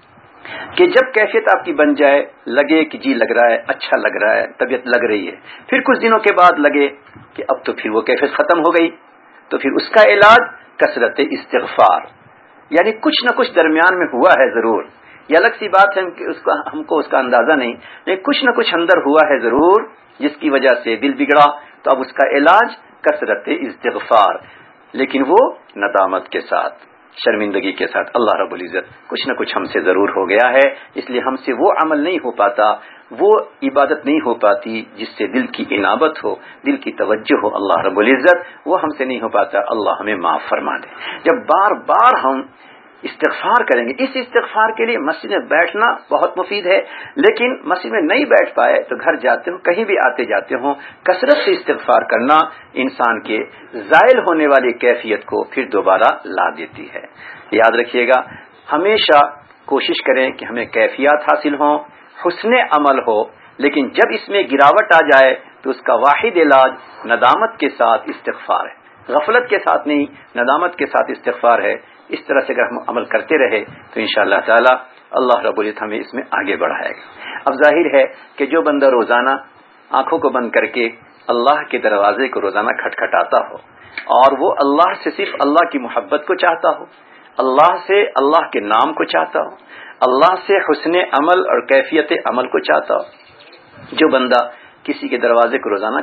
کہ جب کیفیت آپ کی بن جائے، لگے کہ جی لگ رہا ہے، اچھا لگ رہا ہے، طبیعت لگ رہی ہے، پھر کچھ دنوں کے بعد لگے کہ اب تو پھر وہ کیفیت ختم ہو گئی، تو پھر اس کا علاج کثرت استغفار، یعنی کچھ نہ کچھ درمیان میں ہوا ہے ضرور، یہ الگ سی بات ہے کہ ہم کو اس کا اندازہ نہیں، لیکن کچھ نہ کچھ اندر ہوا ہے ضرور جس کی وجہ سے دل بگڑا، تو اب اس کا علاج کثرت استغفار، لیکن وہ ندامت کے ساتھ، شرمندگی کے ساتھ۔ اللہ رب العزت کچھ نہ کچھ ہم سے ضرور ہو گیا ہے، اس لیے ہم سے وہ عمل نہیں ہو پاتا، وہ عبادت نہیں ہو پاتی جس سے دل کی انابت ہو، دل کی توجہ ہو اللہ رب العزت، وہ ہم سے نہیں ہو پاتا۔ اللہ ہمیں معاف فرما دے۔ جب بار بار ہم استغفار کریں گے، اس استغفار کے لیے مسجد میں بیٹھنا بہت مفید ہے، لیکن مسجد میں نہیں بیٹھ پائے تو گھر جاتے ہوں، کہیں بھی آتے جاتے ہوں، کثرت سے استغفار کرنا انسان کے زائل ہونے والی کیفیت کو پھر دوبارہ لا دیتی ہے۔ یاد رکھیے گا، ہمیشہ کوشش کریں کہ ہمیں کیفیات حاصل ہوں، حسن عمل ہو، لیکن جب اس میں گراوٹ آ جائے تو اس کا واحد علاج ندامت کے ساتھ استغفار ہے، غفلت کے ساتھ نہیں، ندامت کے ساتھ استغفار ہے۔ اس طرح سے اگر ہم عمل کرتے رہے تو انشاءاللہ تعالی اللہ رب العزت ہمیں اس میں آگے بڑھائے گا۔ اب ظاہر ہے کہ جو بندہ روزانہ آنکھوں کو بند کر کے اللہ کے دروازے کو روزانہ کھٹکھٹاتا ہو اور وہ اللہ سے صرف اللہ کی محبت کو چاہتا ہو، اللہ سے اللہ کے نام کو چاہتا ہو، اللہ سے حسن عمل اور کیفیت عمل کو چاہتا ہو، جو بندہ کسی کے دروازے کو روزانہ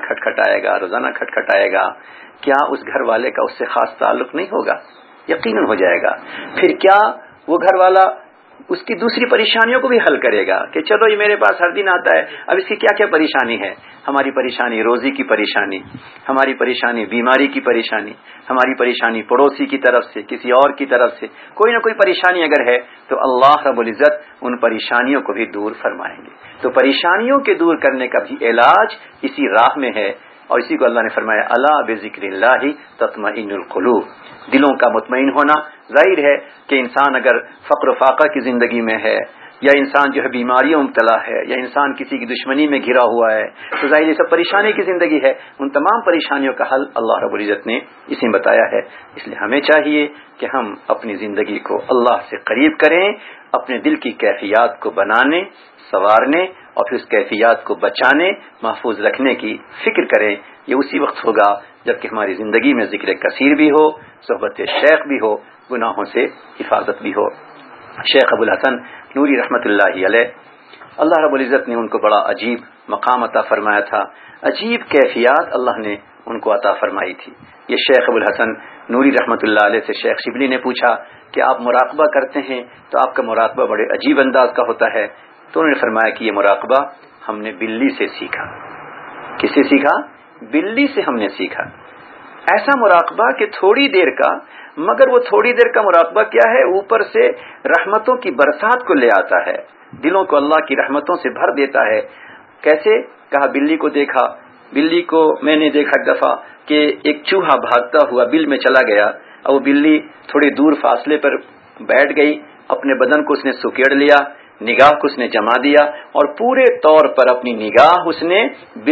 کھٹکھٹائے گا، کیا اس گھر والے کا اس سے خاص تعلق نہیں ہوگا؟ یقیناً ہو جائے گا۔ پھر کیا وہ گھر والا اس کی دوسری پریشانیوں کو بھی حل کرے گا کہ چلو یہ میرے پاس ہر دن آتا ہے، اب اس کی کیا کیا پریشانی ہے؟ ہماری پریشانی روزی کی پریشانی، ہماری پریشانی بیماری کی پریشانی، ہماری پریشانی پڑوسی کی طرف سے، کسی اور کی طرف سے کوئی نہ کوئی پریشانی اگر ہے تو اللہ رب العزت ان پریشانیوں کو بھی دور فرمائیں گے۔ تو پریشانیوں کے دور کرنے کا بھی علاج اسی راہ میں ہے، اور اسی کو اللہ نے فرمایا الا بذکر اللہ تطمئن القلوب، دلوں کا مطمئن ہونا۔ ظاہر ہے کہ انسان اگر فقر و فاقہ کی زندگی میں ہے، یا انسان جو ہے بیماریوں مبتلا ہے، یا انسان کسی کی دشمنی میں گھرا ہوا ہے، تو ظاہر یہ سب پریشانی کی زندگی ہے۔ ان تمام پریشانیوں کا حل اللہ رب العزت نے اسی میں بتایا ہے۔ اس لیے ہمیں چاہیے کہ ہم اپنی زندگی کو اللہ سے قریب کریں، اپنے دل کی کیفیات کو بنانے، سنوارنے اور پھر اس کیفیات کو بچانے، محفوظ رکھنے کی فکر کریں۔ یہ اسی وقت ہوگا جبکہ ہماری زندگی میں ذکر کثیر بھی ہو، صحبت شیخ بھی ہو، گناہوں سے حفاظت بھی ہو۔ شیخ ابو الحسن نوری رحمۃ اللہ علیہ، اللہ رب العزت نے ان کو بڑا عجیب مقام عطا فرمایا تھا، عجیب کیفیات اللہ نے ان کو عطا فرمائی تھی۔ یہ شیخ ابو الحسن نوری رحمۃ اللہ علیہ سے شیخ شبلی نے پوچھا کہ آپ مراقبہ کرتے ہیں تو آپ کا مراقبہ بڑے عجیب انداز کا ہوتا ہے، تو انہوں نے فرمایا کہ یہ مراقبہ ہم نے بلی سے سیکھا۔ کس سے سیکھا؟ بلی سے ہم نے سیکھا۔ ایسا مراقبہ کہ تھوڑی دیر کا، مگر وہ تھوڑی دیر کا مراقبہ کیا ہے؟ اوپر سے رحمتوں کی برسات کو لے آتا ہے، دلوں کو اللہ کی رحمتوں سے بھر دیتا ہے۔ کیسے؟ کہا بلی کو دیکھا، بلی کو میں نے دیکھا ایک دفعہ کہ ایک چوہا بھاگتا ہوا بل میں چلا گیا، اور وہ بلی تھوڑی دور فاصلے پر بیٹھ گئی، اپنے بدن کو اس نے سکیڑ لیا، نگاہ کو اس نے جما دیا، اور پورے طور پر اپنی نگاہ اس نے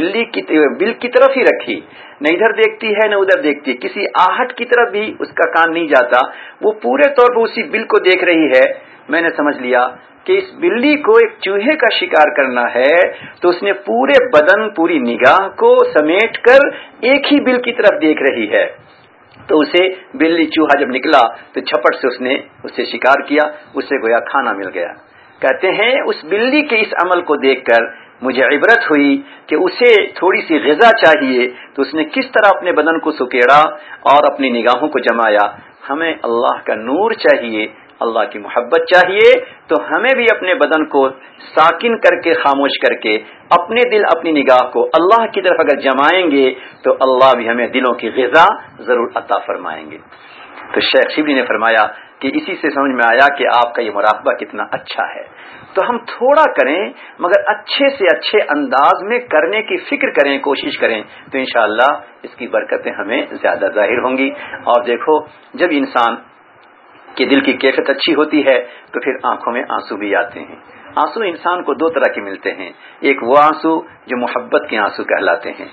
بل کی طرف ہی رکھی، نہ ادھر دیکھتی ہے نہ ادھر دیکھتی ہے، کسی آہٹ کی طرف بھی اس کا کان نہیں جاتا، وہ پورے طور پر اسی بل کو دیکھ رہی ہے۔ میں نے سمجھ لیا کہ اس بلی کو ایک چوہے کا شکار کرنا ہے، تو اس نے پورے بدن، پوری نگاہ کو سمیٹ کر ایک ہی بل کی طرف دیکھ رہی ہے۔ تو اسے بلی چوہا جب نکلا تو جھپٹ سے اس نے اسے شکار کیا، اسے گویا کھانا مل گیا۔ کہتے ہیں اس بلی کے اس عمل کو دیکھ کر مجھے عبرت ہوئی کہ اسے تھوڑی سی غذا چاہیے تو اس نے کس طرح اپنے بدن کو سکیڑا اور اپنی نگاہوں کو جمایا۔ ہمیں اللہ کا نور چاہیے، اللہ کی محبت چاہیے، تو ہمیں بھی اپنے بدن کو ساکن کر کے، خاموش کر کے، اپنے دل، اپنی نگاہ کو اللہ کی طرف اگر جمائیں گے تو اللہ بھی ہمیں دلوں کی غذا ضرور عطا فرمائیں گے۔ تو شیخ شبلی نے فرمایا کہ اسی سے سمجھ میں آیا کہ آپ کا یہ مراقبہ کتنا اچھا ہے۔ تو ہم تھوڑا کریں مگر اچھے سے اچھے انداز میں کرنے کی فکر کریں، کوشش کریں، تو انشاءاللہ اس کی برکتیں ہمیں زیادہ ظاہر ہوں گی۔ اور دیکھو، جب انسان کے دل کی کیفیت اچھی ہوتی ہے تو پھر آنکھوں میں آنسو بھی آتے ہیں۔ آنسو انسان کو دو طرح کے ملتے ہیں، ایک وہ آنسو جو محبت کے آنسو کہلاتے ہیں،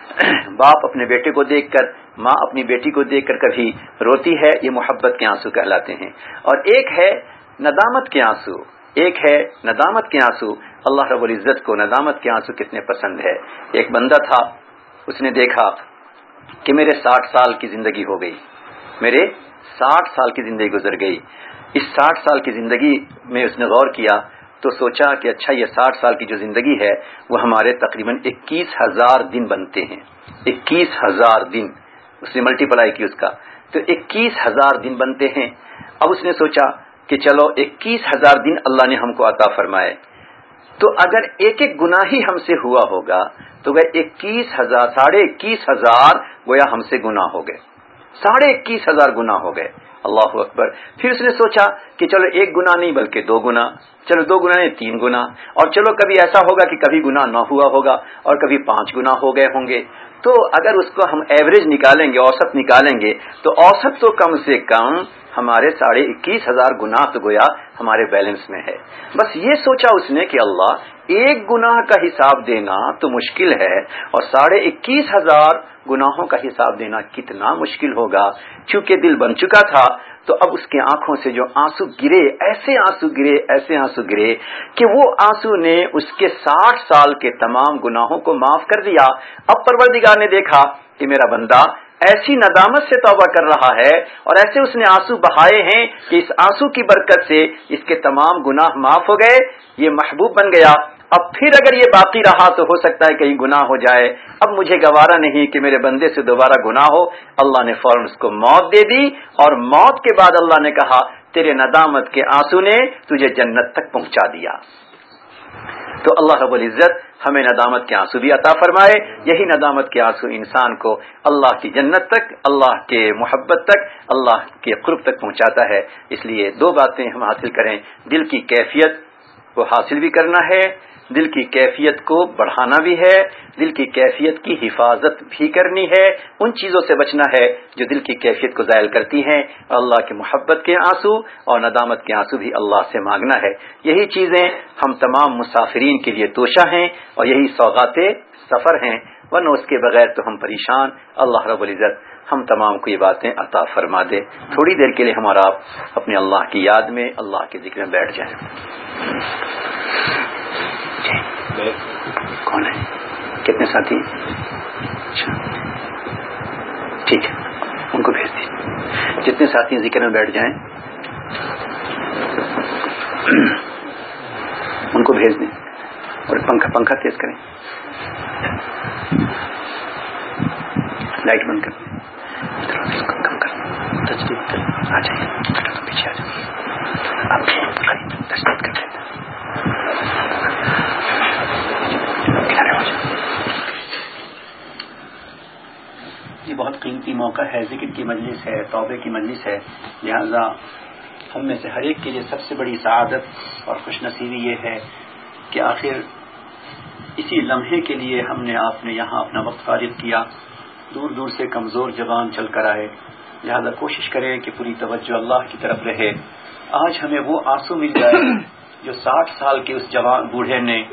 باپ اپنے بیٹے کو دیکھ کر، ماں اپنی بیٹی کو دیکھ کر کبھی روتی ہے، یہ محبت کے آنسو کہلاتے ہیں۔ اور ایک ہے ندامت کے آنسو، ایک ہے ندامت کے آنسو۔ اللہ رب العزت کو ندامت کے آنسو کتنے پسند ہے۔ ایک بندہ تھا، اس نے دیکھا کہ میرے 60 سال کی زندگی ہو گئی، میرے 60 سال کی زندگی گزر گئی، اس 60 سال کی زندگی میں اس نے غور کیا تو سوچا کہ اچھا یہ 60 سال کی جو زندگی ہے وہ ہمارے تقریباً 21,000 دن بنتے ہیں. 21,000 دن اس نے ملٹیپلائی کی اس کا تو 21,000 دن بنتے ہیں. اب اس نے سوچا کہ چلو 21,000 دن اللہ نے ہم کو عطا فرمائے تو اگر ایک ایک گناہ ہی ہم سے ہوا ہوگا تو وہ 21,000 گویا ہم سے گناہ ہو گئے. 21,500 گناہ ہو گئے. اللہ اکبر. پھر اس نے سوچا کہ چلو ایک گناہ نہیں بلکہ 2 گنا, چلو 2 گنا نہیں 3 گنا, اور چلو کبھی ایسا ہوگا کہ کبھی گناہ نہ ہوا ہوگا اور کبھی 5 گنا ہو گئے ہوں گے. تو اگر اس کو ہم ایوریج نکالیں گے, اوسط نکالیں گے تو اوسط تو کم سے کم ہمارے 21,500 گناہ تو گویا ہمارے بیلنس میں ہے. بس یہ سوچا اس نے کہ اللہ ایک گناہ کا حساب دینا تو مشکل ہے اور 21,500 گناہوں کا حساب دینا کتنا مشکل ہوگا. چونکہ دل بن چکا تھا تو اب اس کی آنکھوں سے جو آنسو گرے, ایسے آنسو گرے کہ وہ آنسو نے اس کے 60 سال کے تمام گناہوں کو معاف کر دیا. اب پروردگار نے دیکھا کہ میرا بندہ ایسی ندامت سے توبہ کر رہا ہے اور ایسے اس نے آنسو بہائے ہیں کہ اس آنسو کی برکت سے اس کے تمام گناہ معاف ہو گئے, یہ محبوب بن گیا. اب پھر اگر یہ باقی رہا تو ہو سکتا ہے کہیں گناہ ہو جائے. اب مجھے گوارا نہیں کہ میرے بندے سے دوبارہ گناہ ہو. اللہ نے فوراً اس کو موت دے دی اور موت کے بعد اللہ نے کہا تیرے ندامت کے آنسو نے تجھے جنت تک پہنچا دیا. تو اللہ رب العزت ہمیں ندامت کے آنسو بھی عطا فرمائے. یہی ندامت کے آنسو انسان کو اللہ کی جنت تک, اللہ کے محبت تک, اللہ کے قرب تک پہنچاتا ہے. اس لیے 2 باتیں ہم حاصل کریں. دل کی کیفیت کو حاصل بھی کرنا ہے, دل کی کیفیت کو بڑھانا بھی ہے, دل کی کیفیت کی حفاظت بھی کرنی ہے. ان چیزوں سے بچنا ہے جو دل کی کیفیت کو زائل کرتی ہیں. اللہ کی محبت کے آنسو اور ندامت کے آنسو بھی اللہ سے مانگنا ہے. یہی چیزیں ہم تمام مسافرین کے لیے توشہ ہیں اور یہی سوغات سفر ہیں, ورنہ اس کے بغیر تو ہم پریشان. اللہ رب العزت ہم تمام کو یہ باتیں عطا فرما دے. تھوڑی دیر کے لیے ہمارا اپنے اللہ کی یاد میں, اللہ کے ذکر میں بیٹھ جائیں. کون ہے, کتنے ساتھی؟ اچھا ٹھیک ہے, ان کو بھیج دیجیے. جتنے ساتھی ذکر میں بیٹھ جائیں ان کو بھیج دیں اور پنکھا تیز کریں, لائٹ بند کر دیں, کم کر آ جائیے, پیچھے آ جائیے, آپ تشدد کر دیں. یہ بہت قیمتی موقع ہے, ذکر کی مجلس ہے, توبے کی مجلس ہے. لہذا ہم میں سے ہر ایک کے لیے سب سے بڑی سعادت اور خوش نصیبی یہ ہے کہ آخر اسی لمحے کے لیے ہم نے آپ نے یہاں اپنا وقت فارغ کیا. دور دور سے کمزور جوان چل کر آئے. لہذا کوشش کریں کہ پوری توجہ اللہ کی طرف رہے. آج ہمیں وہ آنسو مل جائے جو 60 سال کے اس جوان بوڑھے نے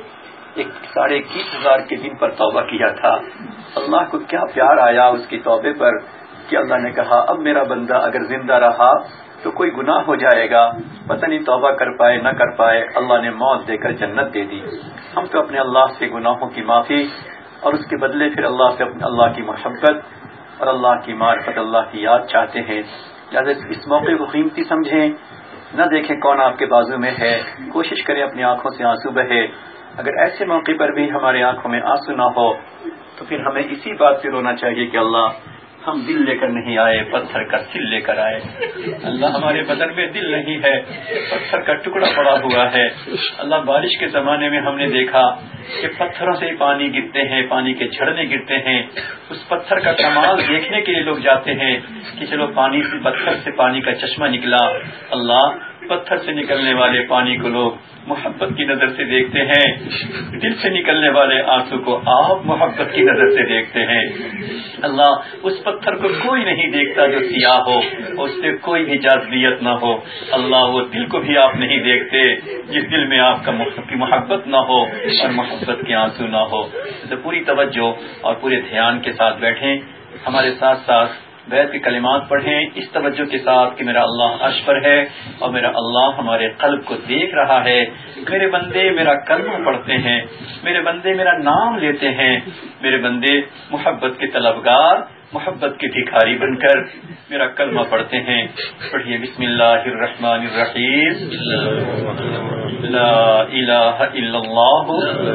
21,500 کے دن پر توبہ کیا تھا. اللہ کو کیا پیار آیا اس کی توبے پر کہ اللہ نے کہا اب میرا بندہ اگر زندہ رہا تو کوئی گناہ ہو جائے گا, پتہ نہیں توبہ کر پائے نہ کر پائے. اللہ نے موت دے کر جنت دے دی. ہم تو اپنے اللہ سے گناہوں کی معافی اور اس کے بدلے پھر اللہ سے اپنے اللہ کی محبت اور اللہ کی معرفت, اللہ کی یاد چاہتے ہیں. لہٰذا اس موقع کو قیمتی سمجھیں, نہ دیکھیں کون آپ کے بازو میں ہے. کوشش کریں اپنی آنکھوں سے آنسو بہے. اگر ایسے موقع پر بھی ہماری آنکھوں میں آنسو نہ ہو تو پھر ہمیں اسی بات سے رونا چاہیے کہ اللہ ہم دل لے کر نہیں آئے, پتھر کا دل لے کر آئے. اللہ ہمارے بدن میں دل نہیں ہے, پتھر کا ٹکڑا پڑا ہوا ہے. اللہ بارش کے زمانے میں ہم نے دیکھا کہ پتھروں سے پانی گرتے ہیں, پانی کے جھرنے گرتے ہیں. اس پتھر کا کمال دیکھنے کے لیے لوگ جاتے ہیں کہ چلو پانی سے, پتھر سے پانی کا چشمہ نکلا. اللہ پتھر سے نکلنے والے پانی کو لوگ محبت کی نظر سے دیکھتے ہیں, دل سے نکلنے والے آنسو کو آپ محبت کی نظر سے دیکھتے ہیں. اللہ اس پتھر کو کوئی نہیں دیکھتا جو سیاہ ہو, اس سے کوئی بھی جاذبیت نہ ہو. اللہ وہ دل کو بھی آپ نہیں دیکھتے جس دل میں آپ کا محبت نہ ہو اور محبت کے آنسو نہ ہو. تو پوری توجہ اور پورے دھیان کے ساتھ بیٹھیں, ہمارے ساتھ ساتھ بیت کے کلمات پڑھیں اس توجہ کے ساتھ کہ میرا اللہ عرش پر ہے اور میرا اللہ ہمارے قلب کو دیکھ رہا ہے. میرے بندے میرا کلمہ پڑھتے ہیں, میرے بندے میرا نام لیتے ہیں, میرے بندے محبت کے طلبگار محبت کے بھکاری بن کر میرا کلمہ پڑھتے ہیں. پڑھیے بسم اللہ الرحمن الرحیم. لا الہ الا اللہ.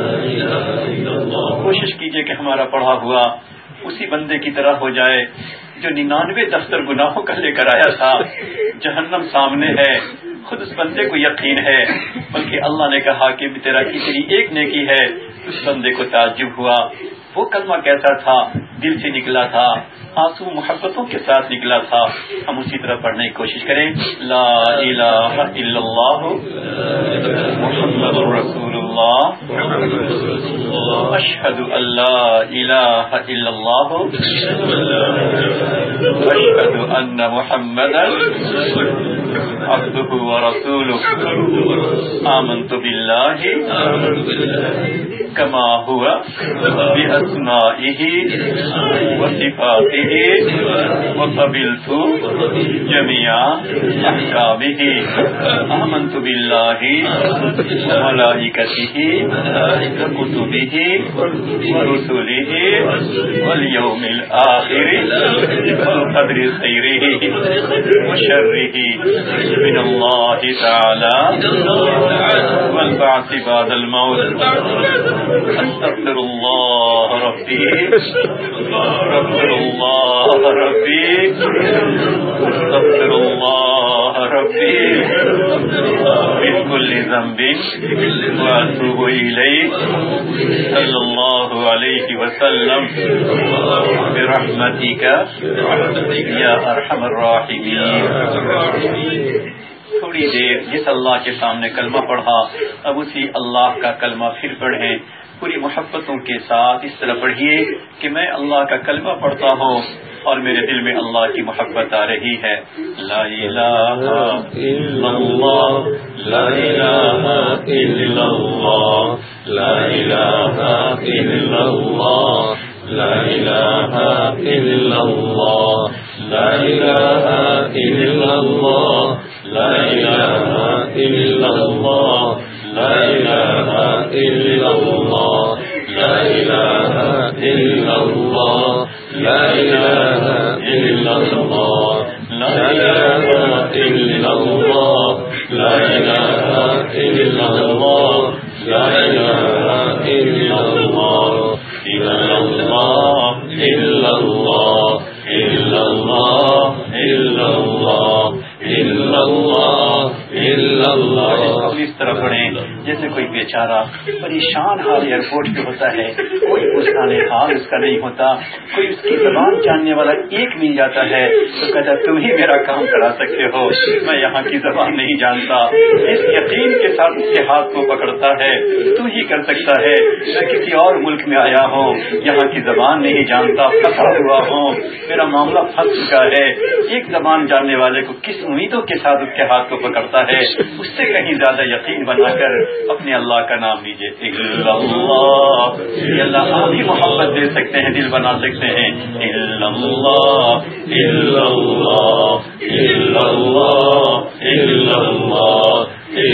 کوشش کیجئے کہ ہمارا پڑھا ہوا اسی بندے کی طرح ہو جائے جو 99 دفتر گناہوں کا لے کر آیا تھا. جہنم سامنے ہے، خود اس بندے کو یقین ہے، بلکہ اللہ نے کہا کہ تیری ایک نیکی ہے. اس بندے کو تعجب ہوا. وہ کلمہ کیسا تھا؟ دل سے نکلا تھا، آنسو محبتوں کے ساتھ نکلا تھا. ہم اسی طرح پڑھنے کی کوشش کریں. لا الہ الا اللہ محمد رسول اللہ اشہد ان لا الہ الا اللہ اشہد ان محمدا عبدہ ورسولہ آمنت باللہ کما ہوا بأسمائہ وصفاتہ وقبلت جمیع احکامہ آمنت باللہ وملائکتہ وکتبہ ورسلہ والیوم الآخر والقدر خیرہ وشرہ من اللہ تعالی والبعث بعد الموت. استغفر اللہ ربی استغفر اللہ ربی استغفر اللہ ربی من کل ذنب واتوب الیہ صلی اللہ علیہ وسلم برحمتک یا ارحم الراحمین. تھوڑی دیر جس اللہ کے سامنے کلمہ پڑھا اب اسی اللہ کا کلمہ پھر پڑھیں پوری محبتوں کے ساتھ. اس طرح پڑھیے کہ میں اللہ کا کلمہ پڑھتا ہوں اور میرے دل میں اللہ کی محبت آ رہی ہے. لا الہ الا اللہ لا الہ الا اللہ لا الہ الا اللہ لا الہ الا اللہ لا الہ الا اللہ لا الہ الا اللہ لا الہ الا اللہ لا الہ الا اللہ لا الہ الا اللہ لا الہ الا اللہ لا الہ الا اللہ لا الہ الا اللہ الا اللہ الا اللہ الا اللہ الا اللہ الا اللہ الا اللہ. اس طرح پڑھیں جیسے کوئی بیچارہ پریشان حال ایئرپورٹ پہ ہوتا ہے، کوئی پوچھنے حال اس کا نہیں ہوتا، کوئی اس کی زبان جاننے والا ایک مل جاتا ہے تو کہتا تم ہی میرا کام کرا سکتے ہو، میں یہاں کی زبان نہیں جانتا. اس یقین کے ساتھ اس کے ہاتھ کو پکڑتا ہے تو ہی کر سکتا ہے. میں کسی اور ملک میں آیا ہوں، یہاں کی زبان نہیں جانتا، پھنسا ہوا ہوں، میرا معاملہ پھنس چکا ہے. ایک زبان جاننے والے کو کس امیدوں کے ساتھ اس کے ہاتھ کو پکڑتا ہے، اس سے کہیں زیادہ یقین بنا کر اپنے اللہ کا نام لیجیے. اللہ یہ اللہ آپ ہی محبت دے سکتے ہیں، دل بنا سکتے ہیں. اللہ اللہ اللہ اللہ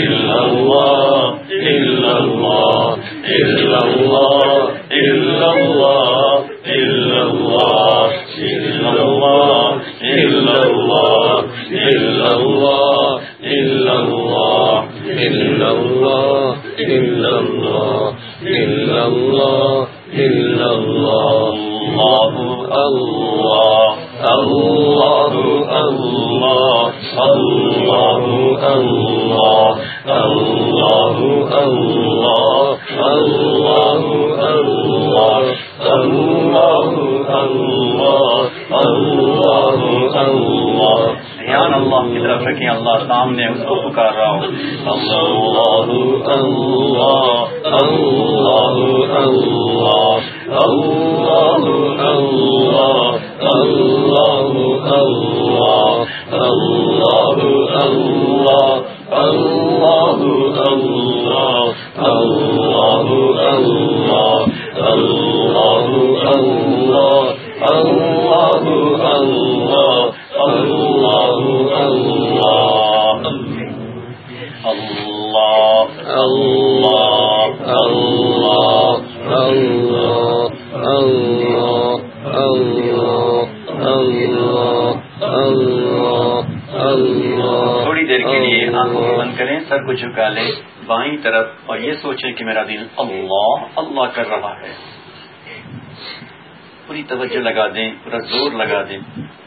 دھیان اللہ کی طرف رکھیں، اللہ سامنے اس کو پکار رہا ہوں. اللہ اللہ اللہ اللہ اللہ اللہ اللہ اللہ اللہ اللہ اللہ اللہ اللہ اللہ چلیے آنکھوں کو بند کریں، سر کو جھکا لیں بائیں طرف اور یہ سوچیں کہ میرا دل اللہ اللہ کر رہا ہے. پوری توجہ لگا دیں، پورا زور لگا دیں.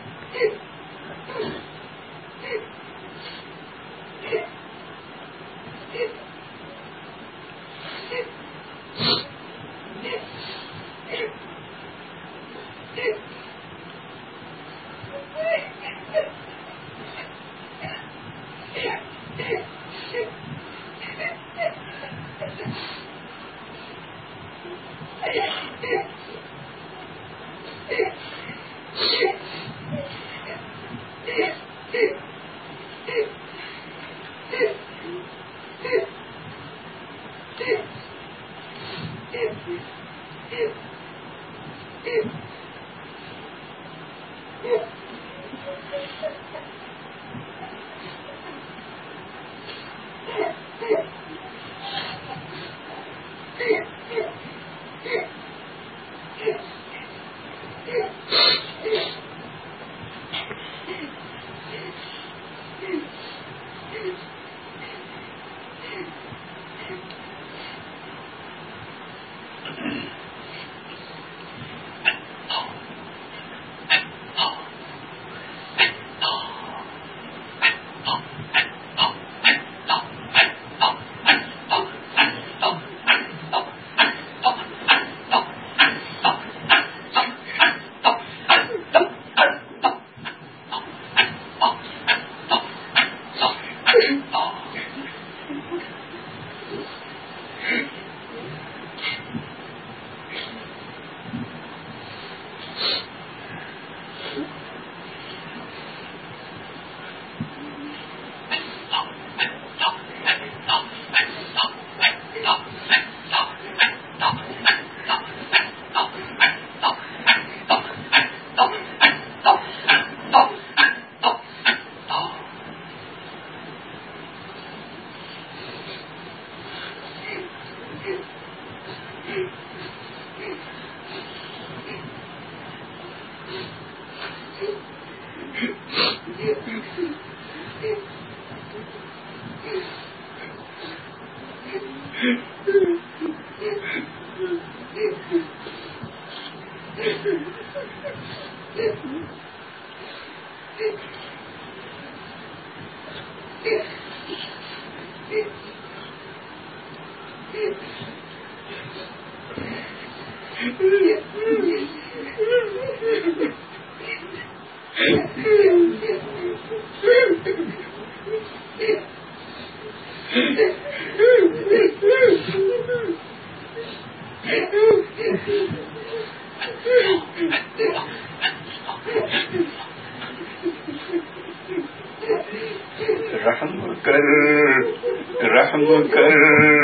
رحم کر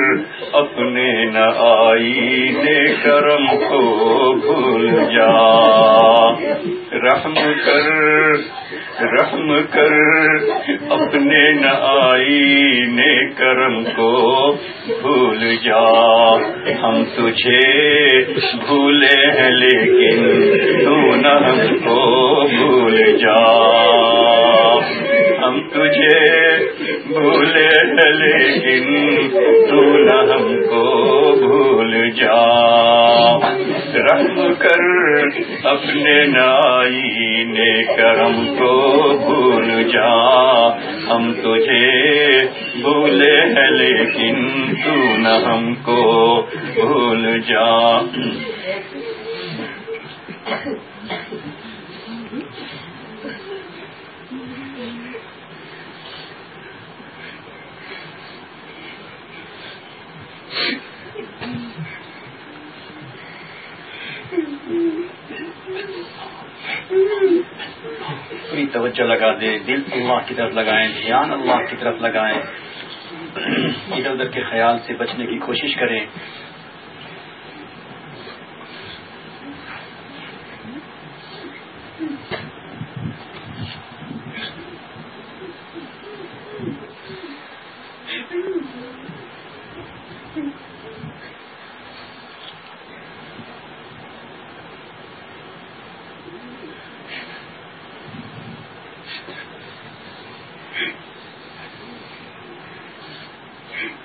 اپنے نہ آئینے کرم کو بھول جا. رحم کر اپنے نہ آئینے کرم کو بھول جا. ہم تجھے بھولے ہیں لیکن تو نہ ہم کو بھول جا. ہم تجھے بھولے ہیں لیکن تو نہ ہم کو بھول جا. رحم کر اپنے نائینے کرم کو بھول جا. ہم تجھے بھولے ہیں لیکن تو نہ ہم کو بھول جا. پوری توجہ لگا دیں، دل اللہ کی طرف لگائیں، دھیان اللہ کی طرف لگائیں. ادھر ادھر کے خیال سے بچنے کی کوشش کریں.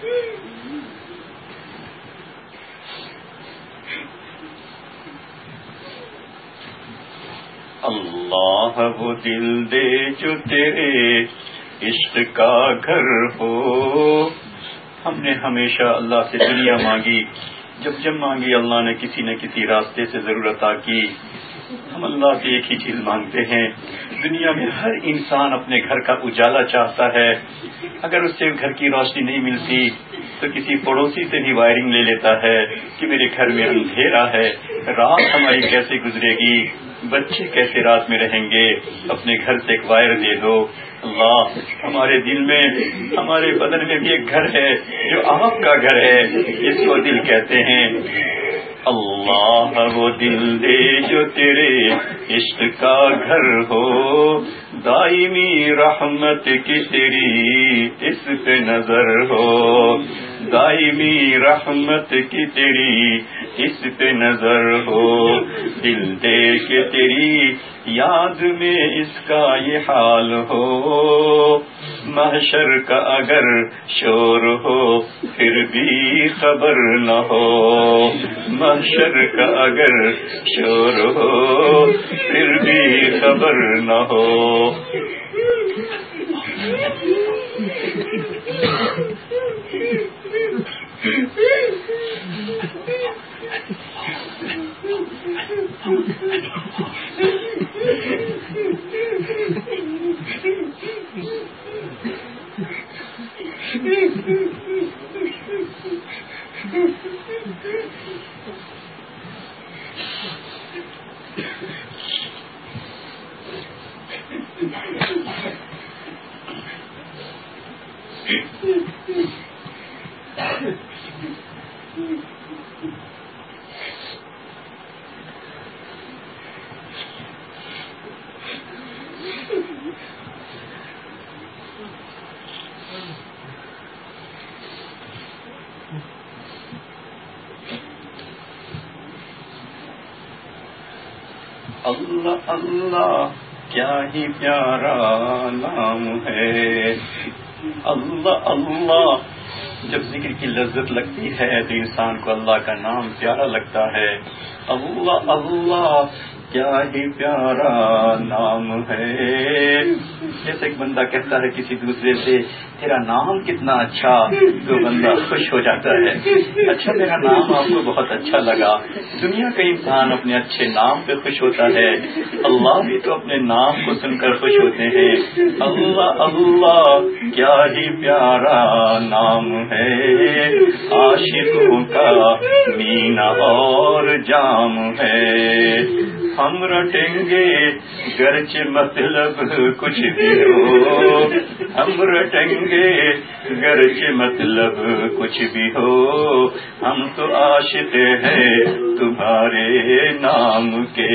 اللہ وہ دل دے جو تیرے عشق کا گھر ہو. ہم نے ہمیشہ اللہ سے دنیا مانگی، جب مانگی اللہ نے کسی نہ کسی راستے سے ضرور عطا کی. ہم اللہ سے ایک ہی چیز مانگتے ہیں. دنیا میں ہر انسان اپنے گھر کا اجالا چاہتا ہے. اگر اس سے گھر کی روشنی نہیں ملتی تو کسی پڑوسی سے بھی وائرنگ لے لیتا ہے کہ میرے گھر میں اندھیرا ہے، رات ہماری کیسے گزرے گی، بچے کیسے رات میں رہیں گے، اپنے گھر سے ایک وائر دے دو. اللہ، ہمارے دل میں، ہمارے بدن میں بھی ایک گھر ہے جو آپ کا گھر ہے، اس کو دل کہتے ہیں. اللہ وہ دل دے جو تیرے عشق کا گھر ہو، دائمی رحمت کی تیری اس پہ نظر ہو، دائمی رحمت کی تیری اس پہ نظر ہو. دل دے کے تیری یاد میں اس کا یہ حال ہو، محشر کا اگر شور ہو پھر بھی خبر نہ ہو، محشر کا اگر شور ہو پھر بھی خبر نہ ہو. اللہ اللہ کیا ہی پیارا نام ہے. اللہ اللہ، جب ذکر کی لذت لگتی ہے تو انسان کو اللہ کا نام پیارا لگتا ہے. اللہ اللہ کیا ہی پیارا نام ہے. جیسے ایک بندہ کہتا ہے کسی دوسرے سے تیرا نام کتنا اچھا، تو بندہ خوش ہو جاتا ہے. اچھا میرا نام آپ کو بہت اچھا لگا. دنیا کا انسان اپنے اچھے نام پہ خوش ہوتا ہے، اللہ بھی تو اپنے نام کو سن کر خوش ہوتے ہیں. اللہ اللہ کیا ہی پیارا نام ہے، عاشقوں کا مینا اور جام ہے. ہم رٹیں گے گرچہ مطلب کچھ بھی ہو، ہم رٹیں گے گرچہ مطلب کچھ بھی ہو، ہم تو عاشق ہیں تمہارے نام کے.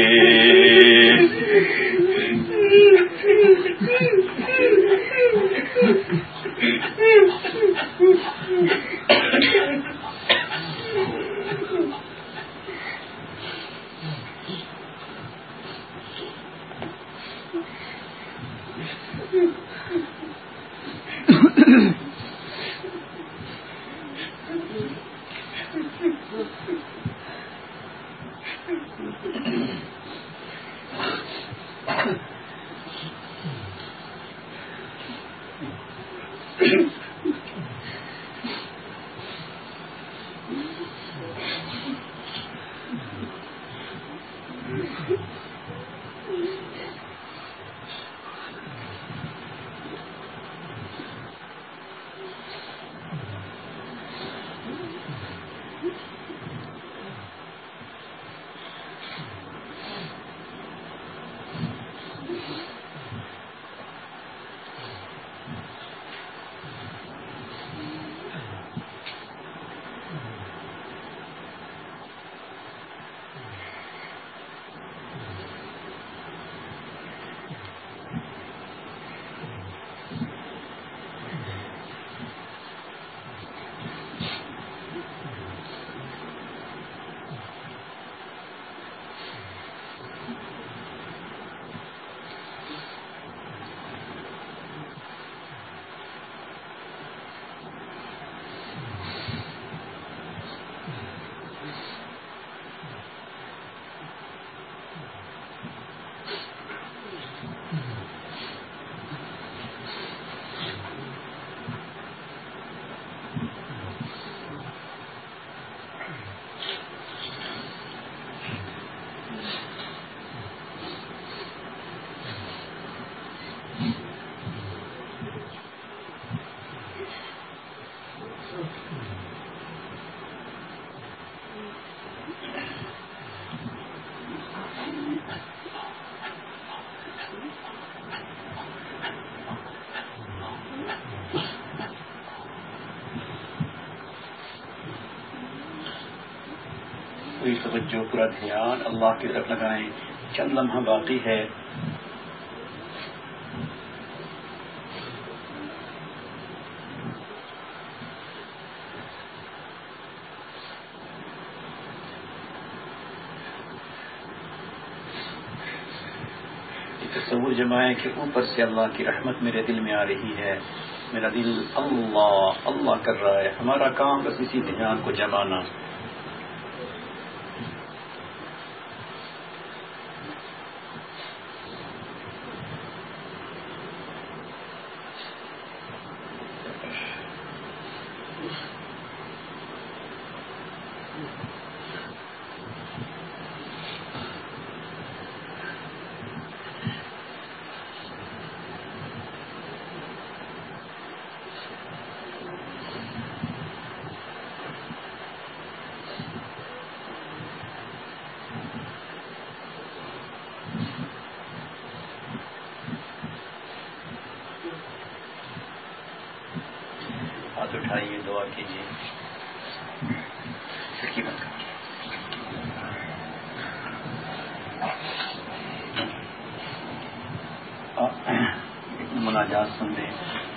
پوری توجہ پورا دھیان اللہ کی طرف لگائیں. چند لمحہ باقی ہے. تصور جمائیں کہ اوپر سے اللہ کی رحمت میرے دل میں آ رہی ہے. میرا دل اللہ اللہ کر رہا ہے. ہمارا کام بس اسی دھیان کو جمانا. ہاتھ اٹھائیے, دعا کیجیے. کھڑکی بند کر مناجات سن لیں.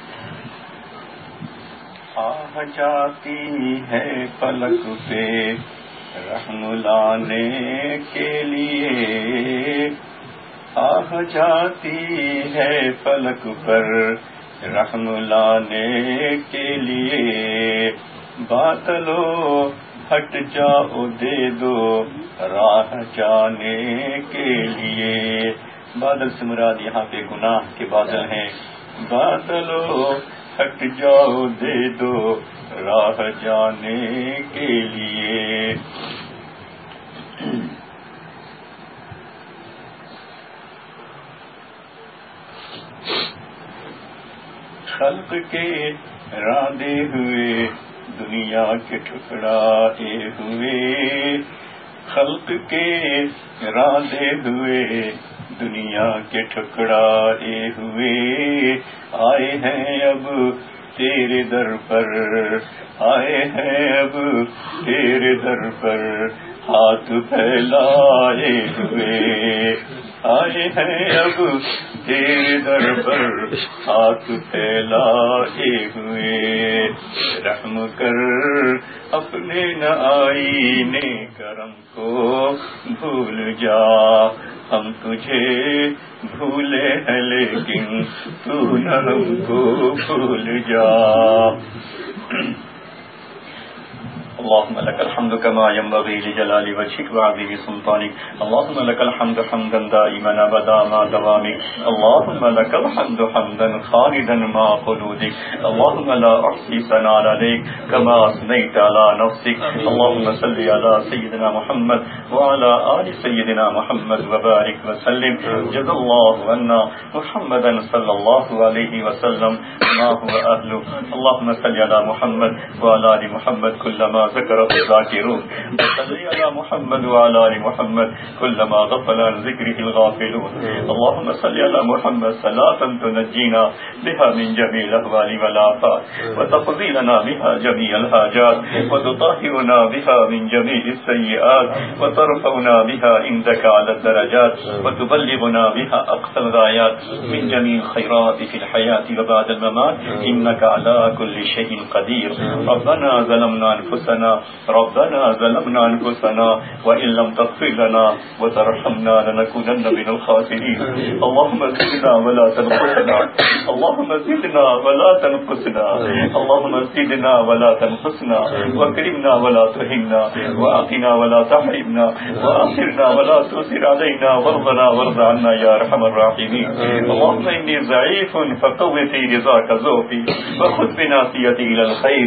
آہ جاتی ہے پلک پہ رحم لانے کے لیے, آہ جاتی ہے پلک پر رحم لانے کے لیے, بادلو ہٹ جاؤ دے دو راہ جانے کے لیے. بادل سے مراد یہاں پہ گناہ کے بادل ہیں. بادلو ہٹ جاؤ دے دو راہ جانے کے لیے. خلق کے راندے ہوئے دنیا کے ٹکڑائے ہوئے, خلق کے راندے ہوئے دنیا کے ٹکڑائے ہوئے, آئے ہیں اب تیرے در پر, آئے ہیں اب تیرے در پر ہاتھ پھیلائے ہوئے, آئے ہیں اب تیرے در پر ہاتھ پھیلائے ہوئے. رحم کر اپنے نہ آئینے کرم کو بھول جا, ہم تجھے بھولے ہیں لیکن تو نہ ہم کو بھول جا. اللهم لك الحمد كما ينبغي لجلال وجهك وعظيم سلطانك, اللهم لك الحمد حمدا دائما ابدا مع دوامك, اللهم لك الحمد حمدا خالدا مع خلودك, اللهم لا احصي ثناء عليك كما اثنيت على نفسك. اللهم صل على سيدنا محمد وعلى آل سيدنا محمد وبارك وسلم. جزا الله عنا محمدا صلى الله عليه وسلم ما هو اهله. اللهم صل على محمد وعلى آل محمد كلما ذكره الذاكرون, وصل على محمد وعلى آل محمد كلما غفل عن ذكره الغافلون. اللهم صل على محمد صلاة تنجينا بها من جميع الأهوال والآفات, وتقضي لنا بها جميع الحاجات, وتطهرنا بها من جميع السيئات, وترفعنا بها عندك على الدرجات, وتبلغنا بها أقصى الغايات من جميع الخيرات في الحياة وبعد الممات, إنك على كل شيء قدير. ربنا ظلمنا أنفسنا, ربنا ظلمنا أنفسنا وإن لم تغفر لنا وترحمنا لنكونن من الخاسرين. اللهم زدنا ولا تنقصنا, اللهم زدنا ولا تنقصنا, اللهم زدنا ولا تنقصنا, واكرمنا ولا تهنا, وأعطنا ولا تحرمنا, وآخرنا ولا تؤثر علينا, وارضنا وارض عنا يا أرحم الراحمين. اللهم إني ضعيف فقوي في رضاك ذوقي, وخذ بناصيتي إلى الخير,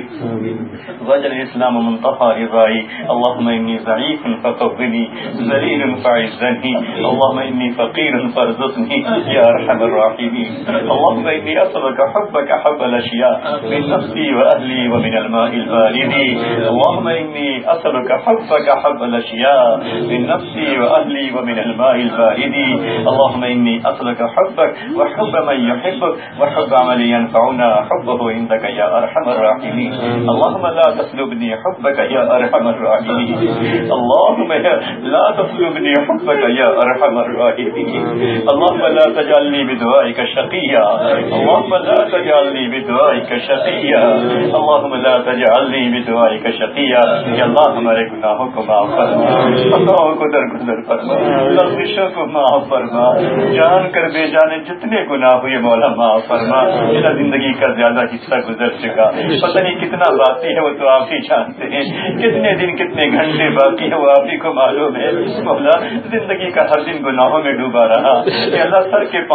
واجعل الإسلام منتهى رضائي. اللهم إني ضعيف فقوّني, ذليل فاعزني, اللهم إني فقير فارزقني يا أرحم الراحمين. اللهم إني أسألك حبك حب الأشياء من نفسي وأهلي ومن الماء البارد. اللهم إني أسألك حبك حب الأشياء من نفسي وأهلي ومن الماء البارد. اللهم إني أسألك حبك وحب من يحبك وحب عمل ينفعنا حبه عندك يا أرحم الراحمين. اللهم لا تسلبني حب حبك يا ارحم الراحمين اللهم لا تطلبني حبك يا ارحم الراحمين اللهم لا تجعلني بدعائك شقيا اللهم لا تجعلني بدعائك شقيا اللهم لا تجعلني بدعائك شقيا یا اللہ ہمارے گناہوں کو معاف فرما خطاؤں کو درگزر فرما لغزشوں کو معاف فرما جان کر بے جانے جتنے گناہ ہوئے مولا معاف فرما میرا زندگی کا زیادہ حصہ گزر چکا پتہ نہیں کتنا باقی ہے وہ تو آپ ہی جانتے ہیں کتنے دن کتنے گھنٹے باقی ہے وہ آپ ہی کو معلوم ہے مولا زندگی کا ہر دن گناہوں میں ڈوبا رہا کہ اللہ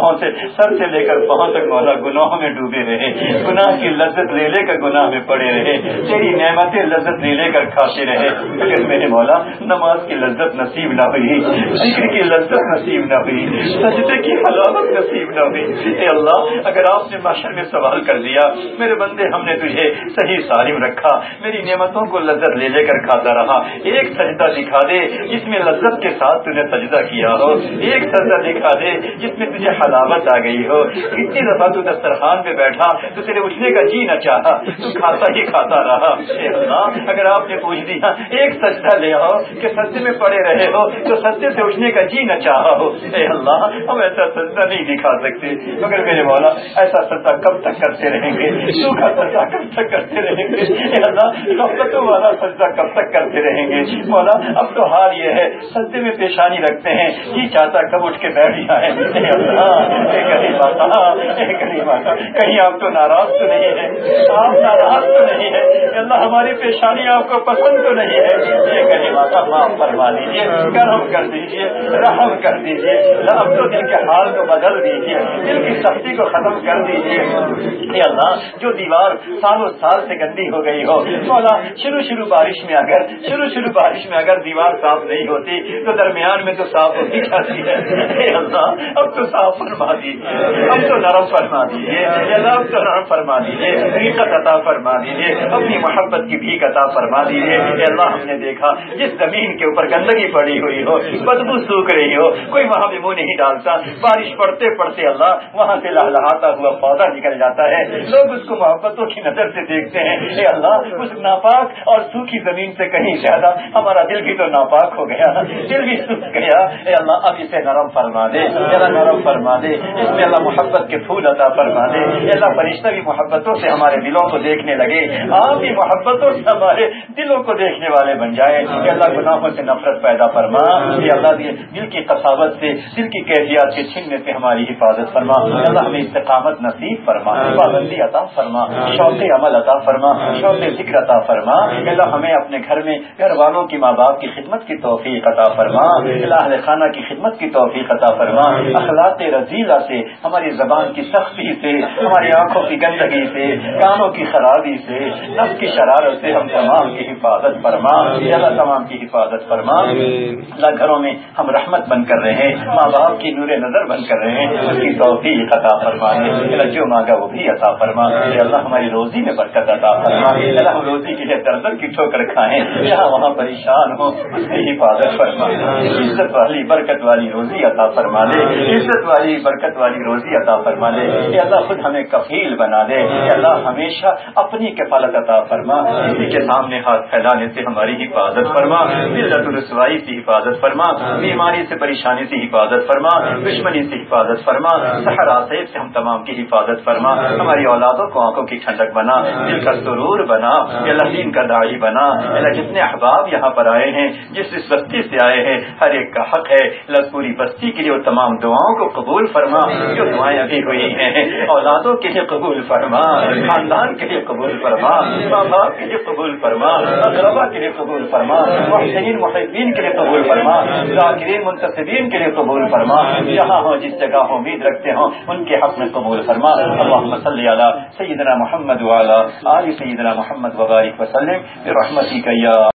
سر سے لے کر پاؤں تک مولا گناہوں میں ڈوبے رہے گناہ کی لذت لے لے کر گناہ میں پڑے رہے تیری نعمتیں لذت لے لے کر کھاتے رہے اگر میرے مولا نماز کی لذت نصیب نہ ہوئی ذکر کی لذت نصیب نہ ہوئی سجدے کی حلاوت نصیب نہ ہوئی اے اللہ اگر آپ نے محشر میں سوال کر دیا میرے بندے ہم نے تجھے صحیح سالم رکھا میری نعمتوں کو لذت لے لے کر کھاتا رہا ایک سجدہ دکھا دے جس میں لذت کے ساتھ تجھے سجدہ کیا ہو ایک سجدہ دکھا دے جس میں تجھے حلاوت آ گئی ہو کتنی دفعہ تو دسترخوان پہ بیٹھا تو تیرے اٹھنے کا جی نہ چاہا تو کھاتا ہی کھاتا رہا اے اللہ اگر آپ نے پوچھ دیا ایک سجدہ لے آؤ کہ سجدے میں پڑے رہے ہو تو سجدے سے اٹھنے کا جی نہ چاہا ہو اے اللہ ہم ایسا سجدہ نہیں دکھا سکتے مگر میرے مولا ایسا سجدہ کب تک کرتے رہیں گے سوکھا سجدہ کب تک کرتے رہیں گے اے اللہ غفلتوں والا سجدہ کب تک کرتے رہیں گے مولا اب تو حال یہ ہے سجدے میں پیشانی رکھتے ہیں جی چاہتا کب اٹھ کے بیٹھ جائے اے اللہ اے غریب آتا کہیں آپ تو ناراض تو نہیں ہے آپ ناراض تو نہیں ہے اللہ ہماری پیشانی آپ کو پسند تو نہیں ہے یہ غریب آتا معاف فرما دیجیے کرم کر دیجیے رحم کر دیجیے اب تو دل کے حال کو بدل دیجیے دل کی سختی کو ختم کر دیجیے اے اللہ جو دیوار سالوں سال سے گندی ہو گئی ہو مولا شروع بارش میں اگر دیوار صاف نہیں ہوتی تو درمیان میں تو صاف ہوتی جاتی ہے اے اللہ اب تو صاف فرما دیجیے اب تو نرم فرما دیجیے اب تو نرم فرما دیجیے حقیقت عطا فرما دیجیے اپنی محبت کی بھیک عطا فرما دیجیے اے اللہ ہم نے دیکھا جس زمین کے اوپر گندگی پڑی ہوئی ہو بدبو سوکھ رہی ہو کوئی وہاں بھی منہ نہیں ڈالتا بارش پڑتے پڑتے اللہ وہاں سے لہلہاتا ہوا پودا نکل جاتا ہے لوگ اس کو محبتوں کی نظر سے دیکھتے ہیں اے اللہ اس ناپاک اور سوکھی زمین سے کہیں زیادہ ہمارا دل بھی تو ناپاک ہو گیا دل بھی سوکھ گیا اے اللہ اب اسے نرم فرما دے نرم فرما دے اس میں اللہ محبت کے پھول عطا فرما دے اے اللہ فرشتہ بھی محبتوں سے ہمارے دلوں کو دیکھنے لگے آپ بھی محبتوں سے ہمارے دلوں کو دیکھنے والے بن جائے اے اللہ گناہوں سے نفرت پیدا فرما اے اللہ دل کی قساوت سے دل کی کیفیات کے چھننے سے ہماری حفاظت فرما اے اللہ ہمیں استقامت نصیب فرما پابندی عطا فرما شوق عمل عطا فرما شوق ذکر عطا فرما اے اللہ ہمیں اپنے گھر میں گھر والوں کی ماں باپ کی خدمت کی توفیق عطا فرما اہل خانہ کی خدمت کی توفیق عطا فرما اخلاق رذیلہ سے ہماری زبان کی سختی سے ہماری آنکھوں کی گندگی سے کانوں کی خرابی سے نفس کی شرارت سے ہم تمام کی حفاظت فرما اللہ تمام کی حفاظت فرما اللہ گھروں میں ہم رحمت بن کر رہے ہیں ماں باپ کی نور نظر بن کر رہے ہیں اس کی توفیق عطا فرما اللہ جو مانگا وہ بھی عطا فرما اللہ ہماری روزی میں برکت عطا فرما اللہ ہم روزی کے لیے در در کی ٹھوکر کھائیں جہاں وہاں پریشان ہو اس کی حفاظت فرما عزت والی برکت والی روزی عطا فرما دے عزت والی برکت والی روزی عطا فرما دے اللہ خود ہمیں کفیل بنا دے اللہ ہمیشہ اپنی کفالت عطا فرما کسی کے سامنے ہاتھ پھیلانے سے ہماری حفاظت فرما ذلت و رسوائی سے حفاظت فرما بیماری سے پریشانی سے حفاظت فرما دشمنی سے حفاظت فرما سحر آصیب سے ہم تمام کی حفاظت فرما ہماری اولادوں کو آنکھوں کی ٹھنڈک بنا دل کا سرور بنا اللہ دین کا داعی بنا اللہ جتنے احباب یہاں پر آئے ہیں جس بستی سے آئے ہیں ہر ایک کا حق ہے اللہ پوری بستی کے لیے وہ تمام دعاؤں کو قبول فرما جو دعائیں ابھی ہوئی ہیں اولادوں کے لیے قبول فرما خاندان کے لیے قبول فرما ماں باپ کے لیے قبول فرما اقربا کے لیے قبول فرما محسنین محبین کے لیے قبول فرما ذاکرین منتصبین کے لیے قبول فرما جہاں ہوں جس جگہ ہوں امید رکھتے ہوں ان کے حق میں قبول فرما اللهم صل علی سیدنا محمد وعلی آل سیدنا محمد وبارک وسلم برحمتک یا